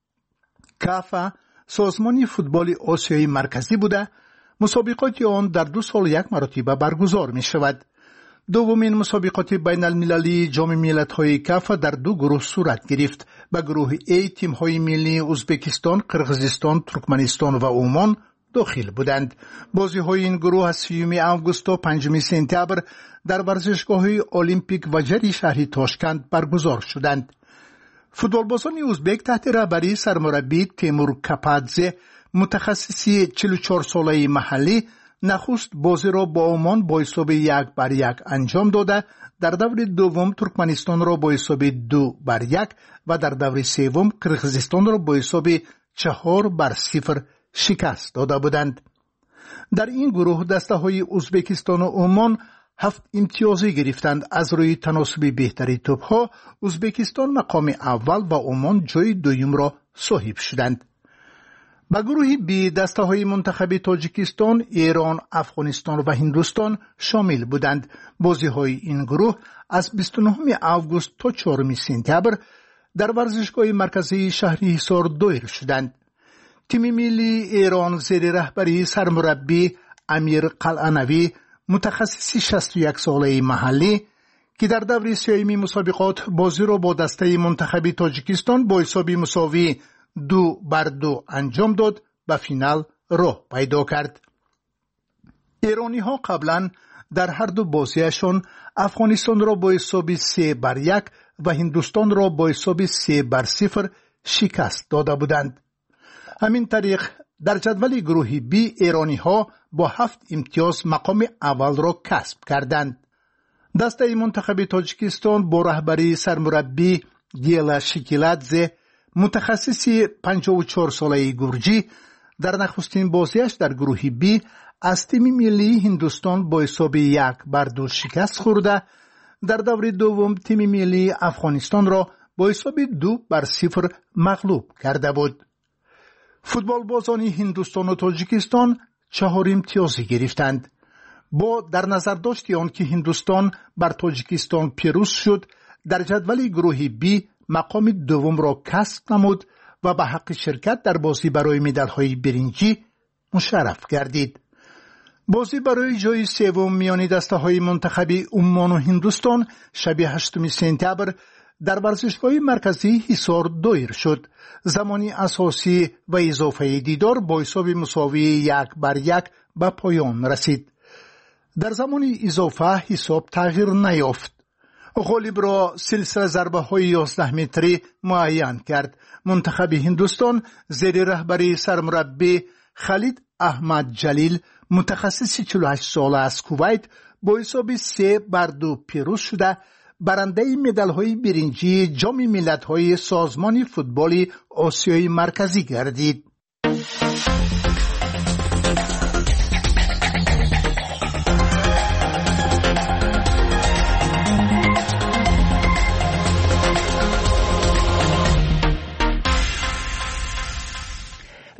کاف سازمان فوتبال آسیای مرکزی بوده، مسابقات آن در دو سال یک مرتبه برگزار می شود. دومین مسابقات بین المللی جام ملت‌های کاف در دو گروه صورت گرفت. به گروه A تیم‌های ملی ازبکستان، قرقیزستان، ترکمنستان و عمان داخل بودند. بازی‌های این گروه از سیوم آگوست تا پنجم سپتامبر در ورزشگاه المپیک و جری شهر تاشکند برگزار شدند. فوتبالبازان ازبک تحت رهبری سرمربی تیمور کپادزه متخصصی چهل و چهار ساله محلی نخست بازی را با عمان با حساب یک بر یک انجام داده، در دور دوم ترکمنستان را با حساب دو بر یک و در دور سوم قرقیزستان را با حساب چهار بر صفر شکست داده بودند. در این گروه دسته های ازبکستان و عمان هفت امتیازی گرفتند. از روی تناسب بهتری توپ ها ازبکستان مقام اول و عمان جای دوم را صاحب شدند. به گروه بی دسته های منتخب تاجیکستان، ایران، افغانستان و هندوستان شامل بودند. بازی های این گروه از بیست و نهم آگوست تا چهارم سپتامبر در ورزشگاه مرکزی شهر حصار دایر شدند. تیم ملی ایران زیر رهبری سرمربی امیر قلعه‌نوی متخصص شصت و یک ساله محلی که در دور سیامی مسابقات بازی را با دسته منتخب تاجیکستان با حساب مساوی دو بر دو انجام داد به فینال راه پیدا کرد. ایرانی ها قبلا در هر دو بازیشان افغانستان را با حساب سه بر یک و هندوستان را با حساب سه بر صفر شکست داده بودند. همین طریق در جدول گروه بی ایرانی ها با هفت امتیاز مقام اول را کسب کردند. دسته منتخب تاجیکستان با رهبری سرمربی گیلا شکیلادزه متخصصی پنجاه و چهار ساله گرجی در نخستین بازیش در گروه بی از تیم ملی هندوستان با حساب یک بر دو شکست خورده، در دور دوم تیم ملی افغانستان را با حساب دو بر صفر مغلوب کرده بود. فوتبال بازان هندوستان و تاجیکستان چهار امتیازی گرفتند. با در نظر داشت آن که هندوستان بر تاجیکستان پیروز شد، در جدول گروه بی مقام دوم را کسب نمود و به حق شرکت در بازی برای مدال‌های برنجی مشرف گردید. بازی برای جای سوم میان دسته‌های منتخب عمان و هندوستان شب هشتم سپتامبر در ورزشگاه مرکزی حصار دایر شد. زمانی اساسی و اضافه دیدار با حساب مساوی یک بر یک به پایان رسید. در زمان اضافه حساب تغییر نیافت. غالب را سلسله ضربه های یازده متری معین کرد. منتخب هندوستان زیر رهبری سرمربی خالد احمد جلیل متخصص چهل و هشت ساله از کویت با حساب سه بر دو پیروز شده برنده مدال های برنجی جام ملت‌های سازمان فوتبال آسیای مرکزی گردید.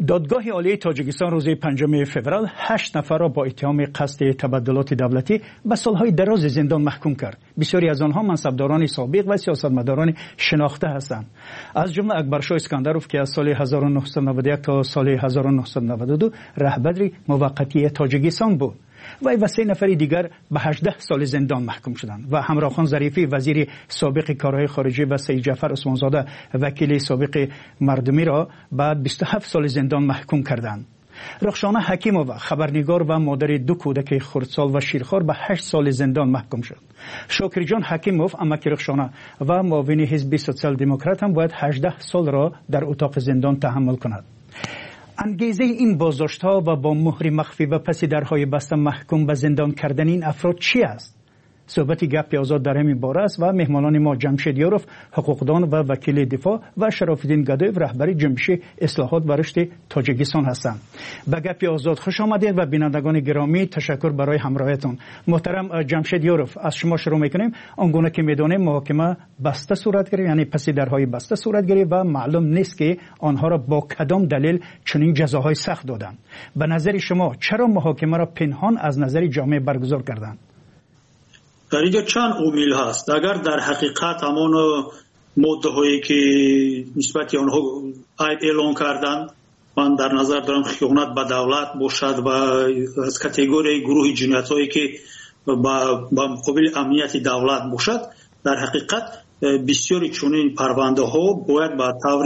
دادگاه عالی تاجیکستان روز پنجم فوریه هشت نفر را با اتهام قصد تبدلات دولتی به سالهای دراز زندان محکوم کرد. بسیاری از آنها منصبداران سابق و سیاستمداران شناخته هستند. از جمله اکبرشاه اسکندروف که از سال هزار و نهصد و نود و یک تا سال هزار و نهصد و نود و دو رهبر موقتی تاجیکستان بود. و و سه نفر دیگر به هجده سال زندان محکوم شدند و همراه خان ظریفی وزیر سابق کارهای خارجه و سید جعفر عثمانزاده وکیل سابق مردمی را بعد بیست و هفت سال زندان محکوم کردند. رخشانه حکیمووا خبرنگار و مادر دو کودک خردسال و شیرخوار به هشت سال زندان محکوم شد. شکری جان حکیموف امک رخشانه و معاون حزب سوسیال دموکرات هم باید هجده سال را در اتاق زندان تحمل کند. انگیزه این بازداشت‌ها و با مهر مخفی و پس درهای بسته محکوم به زندان کردن این افراد چی است؟ صحبت گپ آزاد در همین باره است و مهمانان ما جمشید یاروف حقوقدان و وکیل دفاع و شراف‌الدین گدایف رهبر جنبش اصلاحات و رشد تاجیکستان هستند. به گپ آزاد خوش آمدید و بینندگان گرامی تشکر برای همراهیتون. محترم جمشید یاروف از شما شروع می‌کنیم. آنگونه که می‌دانیم محاکمه بسته صورت گرفت، یعنی پس درهای بسته صورت گرفت و معلوم نیست که آنها را با کدام دلیل چنین جزاهای سخت دادند. به نظر شما چرا محاکمه را پنهان از نظر جامعه برگزار کردند؟ در اینجا چند عامل هست. اگر در حقیقت همان ماده هایی که نسبت آنها عیب اعلان کردن، من در نظر دارم خیانت به دولت باشد و از کاتگوری گروه جنایت هایی که با مقابل امنیت دولت باشد، در حقیقت بسیاری چنین پرونده ها باید به طور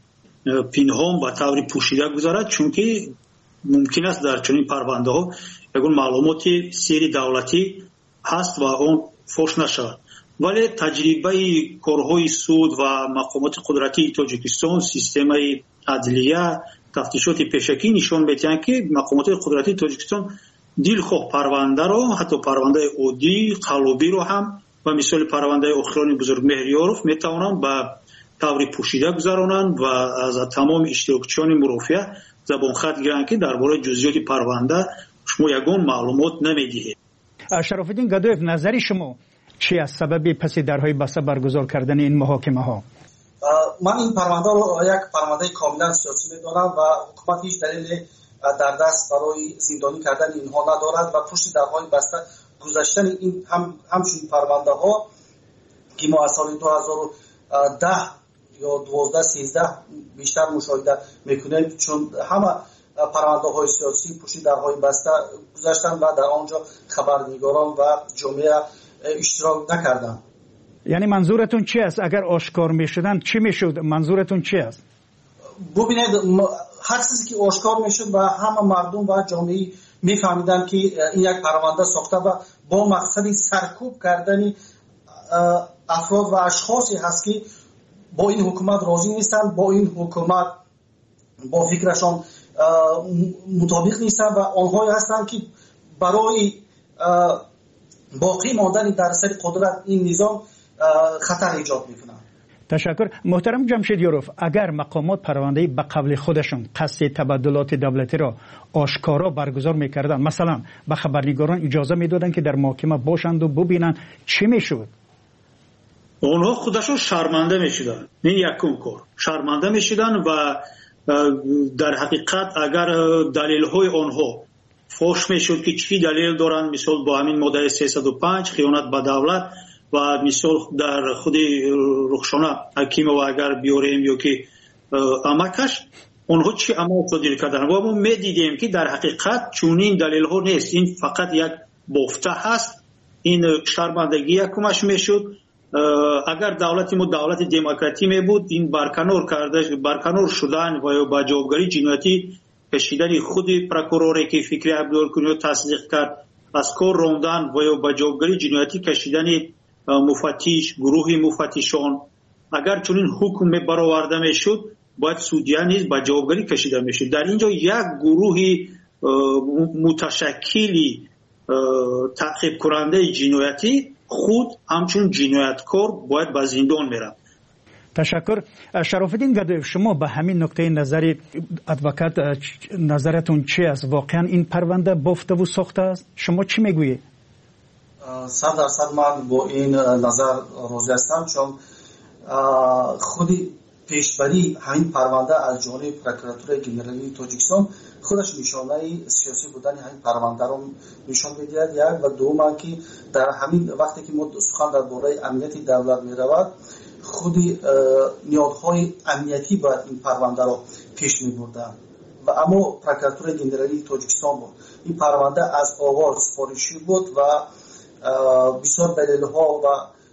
پنهان و طور پوشیده گذارد، چون که ممکن است در چنین پرونده ها یگون معلومات سری دولتی هست و اون فوش نشود. ولی تجربه کارهای سود و مقامات قدرتی تاجیکستان، سیستم عدلیه، تفتیشات پیشکی نشان می‌دهند که مقامات قدرتی تاجیکستان دلخواه پرونده را، حتی پرونده عادی قلبی را هم و مثال پرونده اخران بزرگ مهریاروف میتوانند به طور پوشیده گذرانند و از تمام اشتراکچیان مرافعه زبان خط گیرند که درباره جزئیات پرونده شما یگان معلومات نمیدهید. شراف‌الدین گدایف، نظر شما چی است سبب پس درهای بسته برگزار کردن این محاکمه ها؟ من این پرونده رو یک پرونده کاملا سیاسی می‌دانم و حکومت هیچ دلیل در دست برای زندانی کردن اینها ندارد و پشت درهای بسته گذاشتن این هم همچنین پرونده ها که ما از سال دو هزار و ده یا دوازده سیزده بیشتر مشاهده میکنیم، چون همه پرونده های سیاسی پشت درهای بسته گذاشتن و در آنجا خبرنگاران و جامعه اشتراک نکردن. یعنی منظورتون چی است؟ اگر آشکار میشدن چی میشد؟ منظورتون چی است؟ ببینید، هر چیزی که آشکار میشد و همه مردم و جامعه میفهمیدن که این یک پرونده ساخته و با مقصد سرکوب کردن افراد و اشخاصی هست که با این حکومت راضی نیستن، با این حکومت با فکرشان مطابق نیستن و آنهایی هستند که برای باقی ماندن در سر قدرت این نظام خطر ایجاد میکنن. تشکر. محترم جمشید یاروف، اگر مقامات پرونده به قبل خودشون قصد تبدلات دولتی را آشکارا برگزار میکردن، مثلا به خبرنگاران اجازه میدادن که در محاکمه باشند و ببینن، چی میشد؟ اونها خودشون شرمنده میشدن. این یکم کار شرمنده میشدن و در حقیقت اگر دلیل های آنها فوش میشد که چی دلیل دارن، مثال با همین ماده سیصد و پنج خیانت به دولت و مثال در خود رخشانه حکیم و اگر بیاریم یا که امکش اونها چی عمل صادر کردن و ما میدیدیم که در حقیقت چونین دلیل ها نیست، این فقط یک بافته هست. این شرمندگی یکمش میشد. اگر دولت ما دولت دموکراتی می بود، این برکنار کرده برکنار شدن و با جوابگری جنایتی کشیدن خود پروکوروری که فکری عبدالکنی تصدیق کرد، از کار راندن و با جوابگری جنایتی کشیدن مفتیش، گروه مفتیشان، اگر چنین حکم برآورده میشد باید سودیا نیز با جوابگری کشیده میشد. در اینجا یک گروه متشکلی تعقیب کننده جنایتی خود همچون جنایتکار باید به زندان میره. تشکر. شراف‌الدین گدایف، شما به همین نکته نظر ادوکات نظرتون چی است؟ واقعا این پرونده بافته و ساخته است؟ شما چی میگویید؟ صد درصد من با این نظر راضی هستم، چون خودی پیشبری همین پرونده از جانب پروکراتور گنرالی تاجیکستان خودش نشانه سیاسی بودن همین پرونده رو نشان می‌دهد. یک و دوم که در همین وقتی که ما سخن درباره امنیت دولت می‌رود خود نیازهای امنیتی باید این پرونده رو پیش می‌بردند و اما پروکراتور گنرالی تاجیکستان بود. این پرونده از آغاز سفارشی بود و بسیار دلایل‌ها و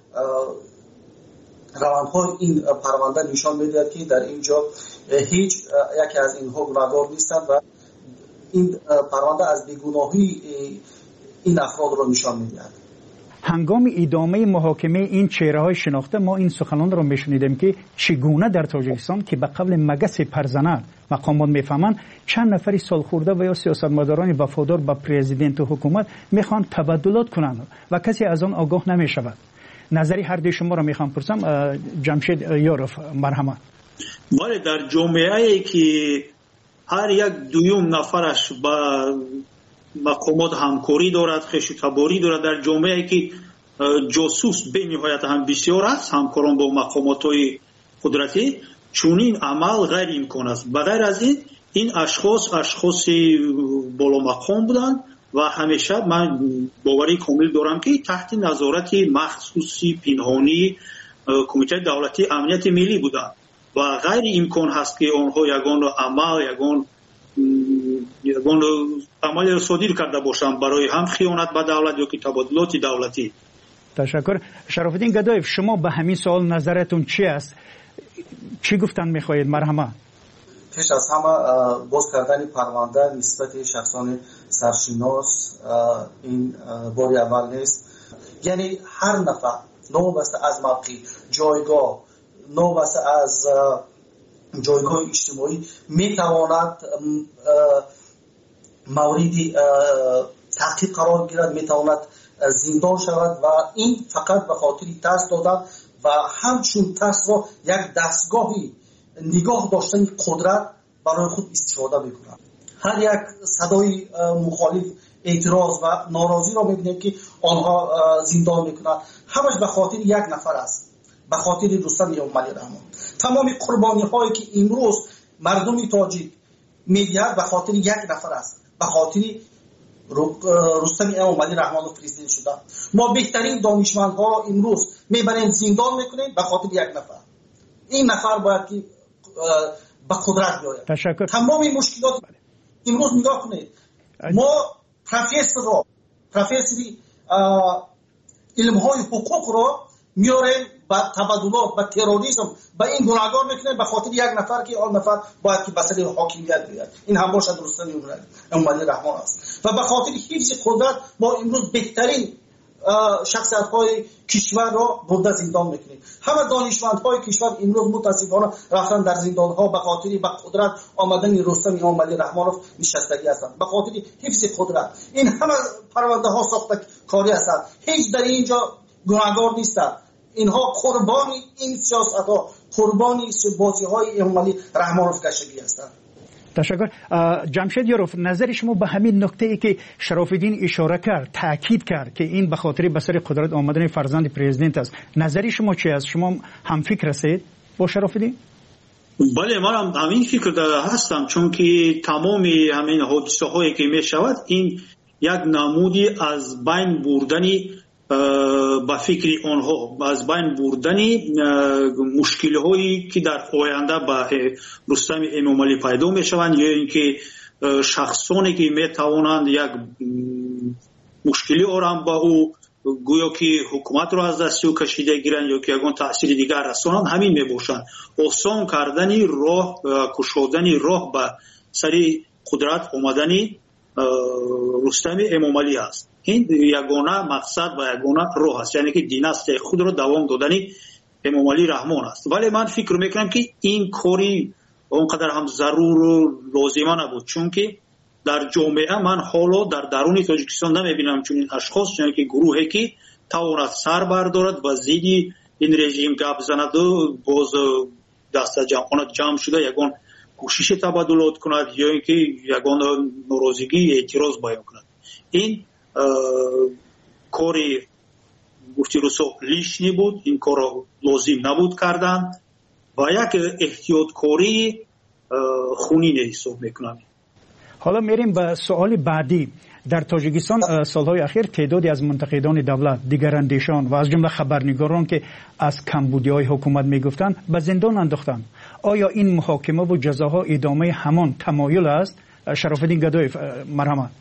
روندهای این پرونده نشان می‌دهد که در اینجا هیچ یکی از اینها گناهکار نیستند و این پرونده از بیگناهی این افراد را نشان می‌دهد. هنگام ادامه محاکمه این چهره‌های شناخته ما این سخنان را می‌شنیدیم که چگونه در تاجیکستان که به قبل مگس پرزنر مقامات می‌فهمند چند نفری سالخورده و یا سیاستمداران وفادار به پرزیدنت و حکومت می‌خوان تبادلات کنند و کسی از آن آگاه نمی‌شود. نظری هر دوی شما را می‌خوام پرسم. جمشید یاروف مرحمت. بله، در جامعه‌ای که هر یک دویم نفرش با مقامات همکاری دارد، خوش‌تباری دارد، در جامعه‌ای که جاسوس به نهایت هم بسیار است، همکاران با مقامات‌های قدرتی، چنین عمل غیر امکان است. بغیر از این این اشخاص اشخاص بالا مقام بودند و همیشه من باوری کامل دارم که تحت نظارت مخصوصی پنهانی کمیته دولتی امنیت ملی بودند و غیر امکان هست که آنها یگان عمل یگان یگان عمل صادر کرده باشند برای هم خیانت به دولت یا که تبادلات دولتی. تشکر. شرافالدین گدایف، شما به همین سوال نظرتون چی است؟ چی گفتن میخواهید؟ مرحمت. پیش از همه باز کردن پرونده نسبت شخصان سرشناس این باری اول نیست. یعنی هر نفر نوبسته از موقع جایگاه نوبسته از جایگاه اجتماعی میتواند موردی تحقیق قرار گیرد، میتواند زندان شود و این فقط به خاطر ترس دادن و همچون ترس را یک دستگاهی نگاه داشتن قدرت برای خود استفاده میکنند. هر یک صدای مخالف اعتراض و ناراضی را میبینیم که آنها زندان میکنند، همش به خاطر یک نفر است، به خاطر رستم اموملی رحمان. تمام قربانی هایی که امروز مردم تاجیک میدهد به خاطر یک نفر است، به خاطر رستم اموملی رحمان پرزیدنت شده. ما بهترین دانشمندها را امروز میبریم زندان میکنیم به خاطر یک نفر. این نفر باید که به قدرت بیاید. تشکر. تمام مشکلات امروز نگاه کنید، ما پروفسور را پروفسوری علم های حقوق را میاریم با تبادلات با تروریسم با این گناهکار میکنه به خاطر یک نفر که آن نفر باید که بسر حاکمیت بیاد. این هم باشد رستم اموملی رحمان است و به خاطر حفظ قدرت ما امروز بهترین شخصیت های کشور را برده زندان میکنیم. همه دانشمند های کشور امروز متاسفانه رفتن در زندان ها به خاطر به قدرت آمدن رستم اموملی رحمانوف نشستگی هستند، به خاطر حفظ قدرت. این همه پرونده ها ساخته کاری هستند، هیچ در اینجا گناهکار نیستند. اینها قربانی این سیاست ها، قربانی بازی های اموملی رحمانوف کشگی هستند. تشکر. جمشید یاروف، نظر شما به همین نکته ای که شرافالدین اشاره کرد، تاکید کرد که این به خاطر به سر قدرت آمدن فرزند پرزیدنت است، نظر شما چی است؟ شما هم فکر هستید با شرافالدین؟ بله، من هم همین فکر هستم، چون که تمام همین حادثه هایی که می شود این یک نمودی از بین بردنی با فکر آنها، از بین بردنی مشکل هایی که در آینده با رستم اموملی پیدا می شوند یا اینکه شخصانی که می توانند یک مشکلی آرام با او گویا که حکومت را از دست او کشیده گیرند یا که یگان تأثیر دیگر رسانند، همین می باشند. آسان کردنی راه، کشادنی راه به سری قدرت آمدنی رستم اموملی است. این یگانه مقصد و یگانه راه است، یعنی که دیناستی خود را دوام دادنی اموملی رحمان است. ولی من فکر میکنم که این کاری اونقدر هم ضرور و لازمه نبود، چون که در جامعه من حالا در درون تاجیکستان نمیبینم چون این اشخاص، یعنی که گروهی که تواند سر بردارد و زیدی این رژیم گپ زند و باز دست جمع جمع شده یگان کوشش تبادلات کند یا اینکه یگان ناراضگی اعتراض بیان کند. این کاری گفتی رسو لیشنی بود، این کار لازم نبود کردن و یک احتیاطکاری خونین حساب میکنم. حالا میریم به سوال بعدی. در تاجیکستان سالهای اخیر تعدادی از منتقدان دولت، دیگراندیشان و از جمله خبرنگاران که از کمبودی‌های حکومت میگفتند به زندان انداختند. آیا این محاکمه و جزاها ادامه همان تمایل است؟ شرافالدین گدایی، مرحمت.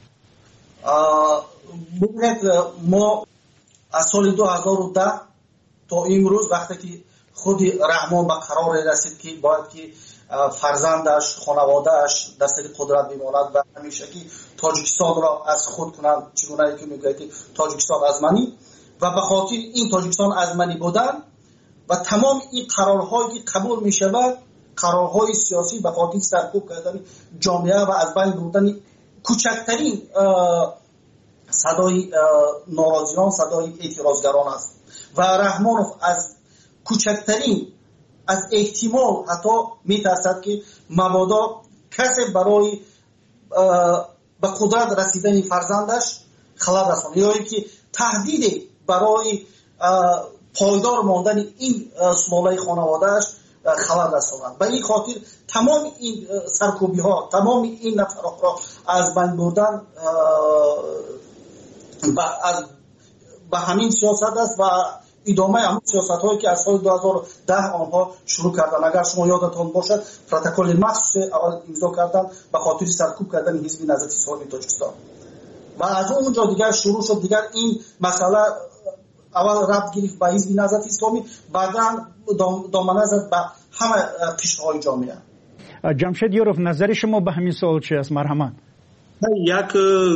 ببینید ما از سال دو هزار و ده تا امروز وقتی که خود رحمان به قرار رسید که باید که فرزندش، خانوادهش دست قدرت بماند و همیشه که تاجیکستان را از خود کنند، چگونه که میگه که تاجیکستان از منی و به خاطر این تاجیکستان از منی بودن و تمام این قرارهایی که قبول می شود، قرارهای سیاسی به خاطر سرکوب کردن جامعه و از بین بردن کوچکترین صدای ناراضیان، صدای اعتراضگران است و رحمانوف از کوچکترین از احتمال حتی میترسد که مبادا کسی برای به قدرت رسیدن فرزندش خلل رساند یا اینکه تهدید برای پایدار ماندن این سلاله خانوادهش خلل رساند. به این خاطر تمام این سرکوبی ها، تمام این نفرات را از بین بردن از به همین سیاست است و ادامه همون سیاست هایی که از سال دو هزار و ده آنها شروع کردن. اگر شما یادتان باشد پروتکل مخصوص اول امضا کردن به خاطر سرکوب کردن حزب نهضت اسلامی تاجیکستان و از اونجا دیگر شروع شد. دیگر این مسئله اول ربط گرفت به حزب نهضت اسلامی، بعدا دامنه زد به همه قشرهای جامعه. جمشید یوروف، نظر شما به همین سوال چی است؟ مرحمت. یک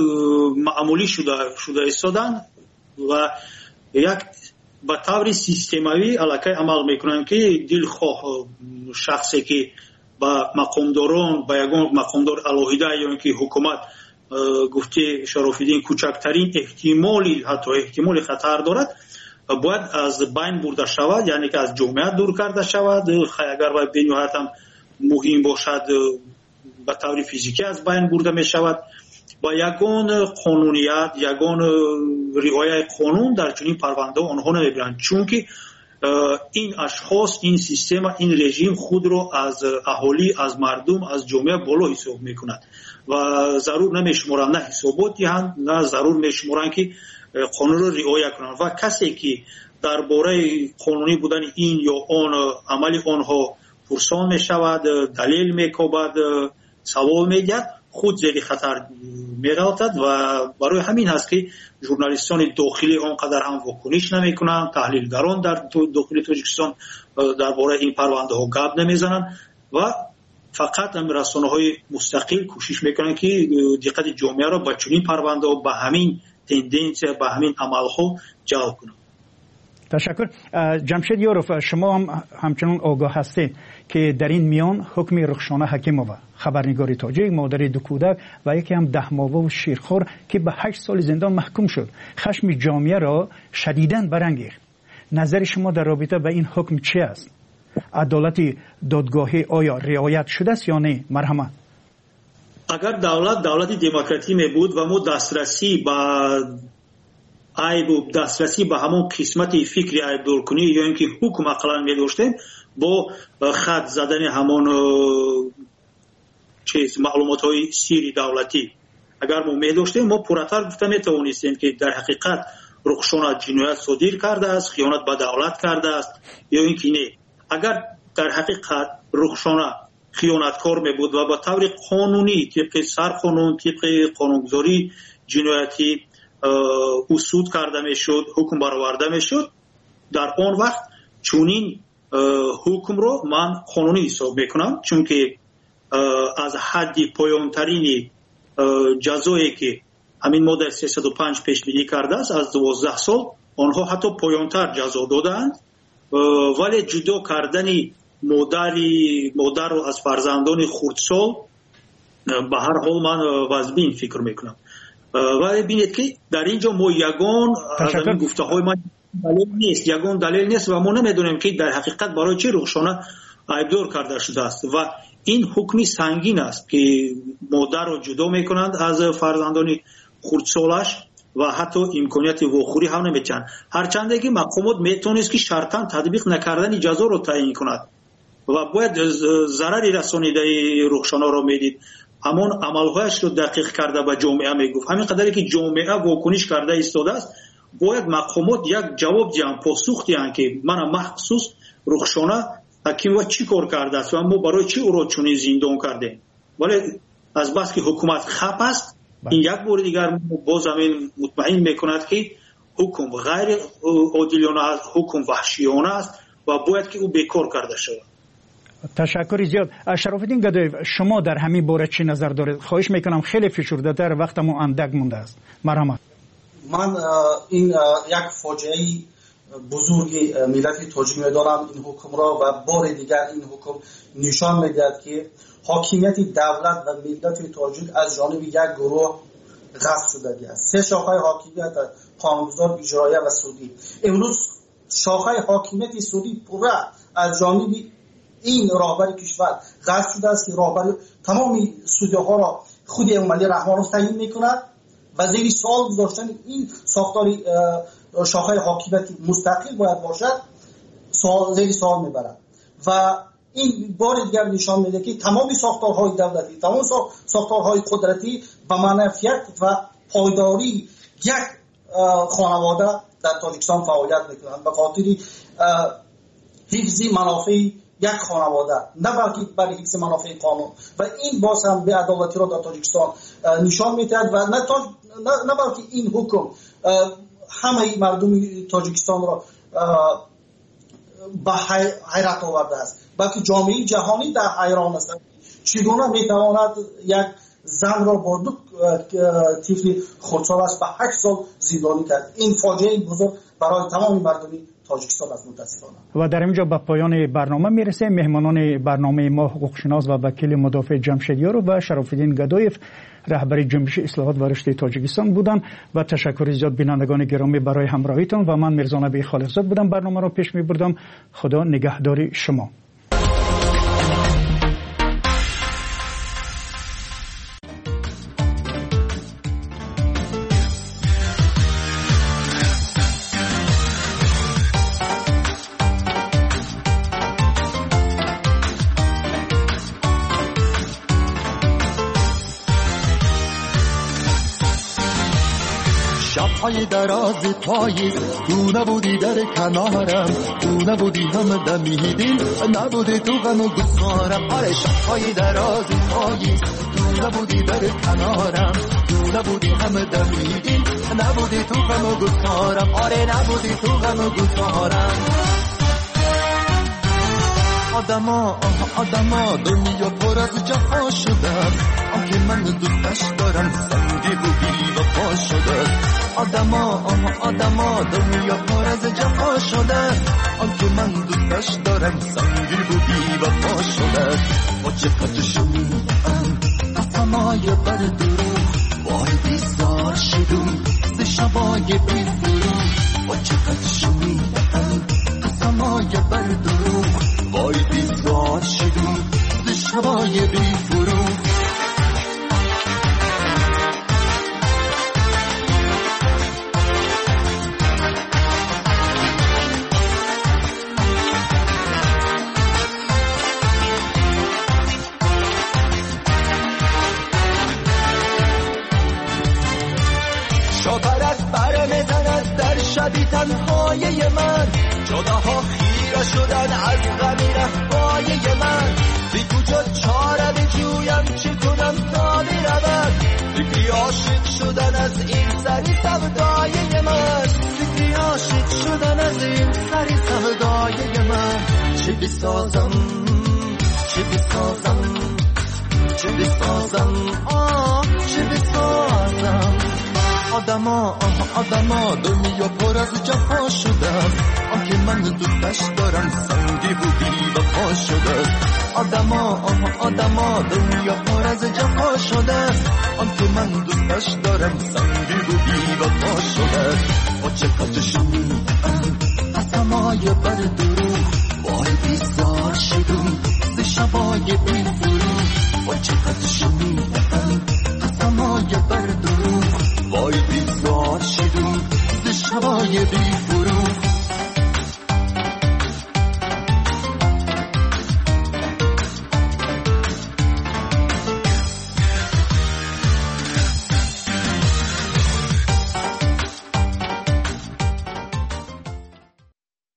معمولی شده شده ایستادن و یک به طور سیستماوی علاقه عمل میکنن که دلخواه شخصی که با مقامداران با یگان مقامدار الهیده یا اینکه حکومت گفته شرافالدین کوچکترین احتمالی حتی احتمال خطر دارد باید از بین برده شود، یعنی که از جامعه دور کرده شود. اگر باید بینیوهت هم مهم باشد به طور فیزیکی از بین برده می شود. با یگان قانونیت، یگان رعایت قانون در چنین پرونده آنها نمیبرند، چون که این اشخاص، این سیستم، این رژیم خود را از اهالی، از مردم، از جامعه بالا حساب میکند و ضرور نمیشمارند نه حسابات دهند، نه ضرور میشمارند که قانون را رعایت کنند و کسی که درباره قانونی بودن این یا آن عمل آنها پرسان میشود، دلیل میکوبد، سوال میگرد، خود زیر خطر می‌افتد و برای همین هست که ژورنالیستان داخلی آنقدر هم واکنش نمی‌کنند، تحلیلگران در داخل تاجیکستان درباره این پرونده ها گپ نمی‌زنند و فقط هم رسانه‌های مستقل کوشش می‌کنند که دقت جامعه را به چنین پرونده ها، به همین تندنس، به همین عمل‌ها جلب کنند. تشکر. جمشید یوروف، شما هم همچنان آگاه هستید که در این میان حکم رخشانه حکیمووا، خبرنگار تاجیک، مادر دو کودک و یکی هم ده ماهه و شیرخوار که به هشت سال زندان محکوم شد، خشم جامعه را شدیداً برانگیخت. نظر شما در رابطه با این حکم چی است؟ عدالت دادگاهی آیا رعایت شده است یا نه؟ مرحمت. اگر دولت دولت دموکراتی می بود و ما دسترسی به عیب و دسترسی به همون قسمت فکری عیب دور کنی یا اینکه حکم اقلا می داشتیم با خط زدن همون چیز معلومات های سیری دولتی اگر ما می داشتیم ما پراتر گفته می توانستیم که در حقیقت رخشانه جنایت صادر کرده است، خیانت به دولت کرده است یا اینکه نه. اگر در حقیقت رخشانه خیانتکار می بود و با طور قانونی طبق سرقانون، طبق قانونگذاری جنایتی اصول کرده می شد، حکم برآورده می شد، در آن وقت چونین حکم رو من قانونی حساب میکنم، چون که از حد پایانترین جزایی که همین ماده سیصد و پنج پیش بینی کرده است از دوازده سال، آنها حتی پایانتر جزا دادند، ولی جدا کردن مادری مادر رو از فرزندان خردسال به هر حال من واجبین فکر میکنم. ولی بینید که در اینجا ما یگان از این گفته های من دلیل نیست، یگان دلیل نیست و ما نمیدونیم که در حقیقت برای چه رخشانه عیبدار کرده شده است و این حکمی سنگین است که مادر رو جدا میکنند از فرزندان خردسالش و حتی امکانیت واخوری هم نمیتن، هرچند که مقامات میتونست که شرطاً تطبیق نکردن جزا رو تعیین کند و باید ضرری رسانیده رخشانا را میدید. همون عملهایش رو دقیق کرده به جامعه میگفت. همین قدری که جامعه واکنش کرده ایستاده است، باید مقامات یک جواب دیان، پاسخ دیان که من مخصوص رخشانا حکیم و چی کار کرده است و ما برای چی او را چنین زندان کرده. ولی از بس که حکومت خپ است، این یک بار دیگر باز همین مطمئن میکند که حکم غیر عادلانه است، حکم وحشیانه است و باید که او بیکار کرده شود. تشکر زیاد. شرافالدین گدایف، شما در همین باره چی نظر دارید؟ خواهش میکنم خیلی فشرده تر، وقتمون اندک مونده است. مرحمت. من این یک فاجعه بزرگی ملت تاجیک میدانم این حکم را و بار دیگر این حکم نشان میدهد که حاکمیت دولت و ملت تاجیک از جانب یک گروه غصب شده است. سه شاخه حاکمیت قانونگذار، اجرایی و سودی. امروز شاخه حاکمیت سودی پورا از جانب این راهبر کشور غصب شده است که راهبر تمام سودی ها را خود امامعلی رحمانوف تعیین میکند و زیر سوال گذاشتن این ساختار شاخه حاکمیت مستقل باید باشد سوال زیر سوال میبرد و این بار دیگر نشان میده که تمام ساختارهای دولتی، تمام ساختارهای قدرتی به منفعت و پایداری یک خانواده در تاجیکستان فعالیت میکنند به خاطر حفظ منافع یک خانواده، نه بلکه برای حفظ منافع قانون. و این باز هم به عدالتی را در تاجیکستان نشان میدهد و نه, نه, نه بلکه این حکم همه مردم تاجیکستان را به حیرت آورده است، بلکه جامعه جهانی در حیران است چگونه میتواند یک زن را با دو طفل خردسال است به هشت سال زندانی کرد. این فاجعه بزرگ برای تمام مردم تاجیکستان است متاسفانه. و در اینجا به پایان برنامه میرسه. مهمانان برنامه ما حقوقشناس و وکیل مدافع جمشیدیار و شرافالدین گدایف رهبر جنبش اصلاحات و رشد تاجیکستان بودند و تشکر زیاد بینندگان گرامی برای همراهیتان و من میرزا نبی خالقزاد بودم برنامه را پیش میبردم. خدا نگهدار شما. های دراز پاییز تو نبودی در کنارم، تو نبودی هم دمیدین، نبودی تو غم و گسارم. آره شب‌های دراز پاییز تو نبودی در کنارم، تو نبودی هم دمیدین، نبودی تو غم و گسارم. آره نبودی تو غم و گسارم. آدما آدما دنیا پر از جفا شده، آنکه من دوستش دارم سنگی بودی و پا شده. آدما آدما دنیا پر از جفا شده، آنکه من دوستش دارم سنگی بودی و پا شده. با چقدر شنیدم قسمای بر دروغ، وای بیزار شدم ز شبای بی فروغ. با چقدر شنیدم قسمای بر دروغ، وای بیزار شدم ز شبای بی فروغ. شاپرت بر میزند در شبی تنهای من، جداها خیره شدن از غمی رهبای من. بی کجا چاره بجویم چه کنم تا برود، فکری عاشق شدن از این سری سودای من. فکری عاشق شدن از این سری سودای من. چه بسازم چه بسازم چه بسازم آه چه بسازم. آدما آدما دنیا پر از جفا شده، آنکه من دوستش دارم سنگی بودی و پا شده. آدما آدما دنیا پر از جفا شده، آنکه من دوستش دارم سنگی بودی و پا شده. با چقدر شنیدم قسمای بر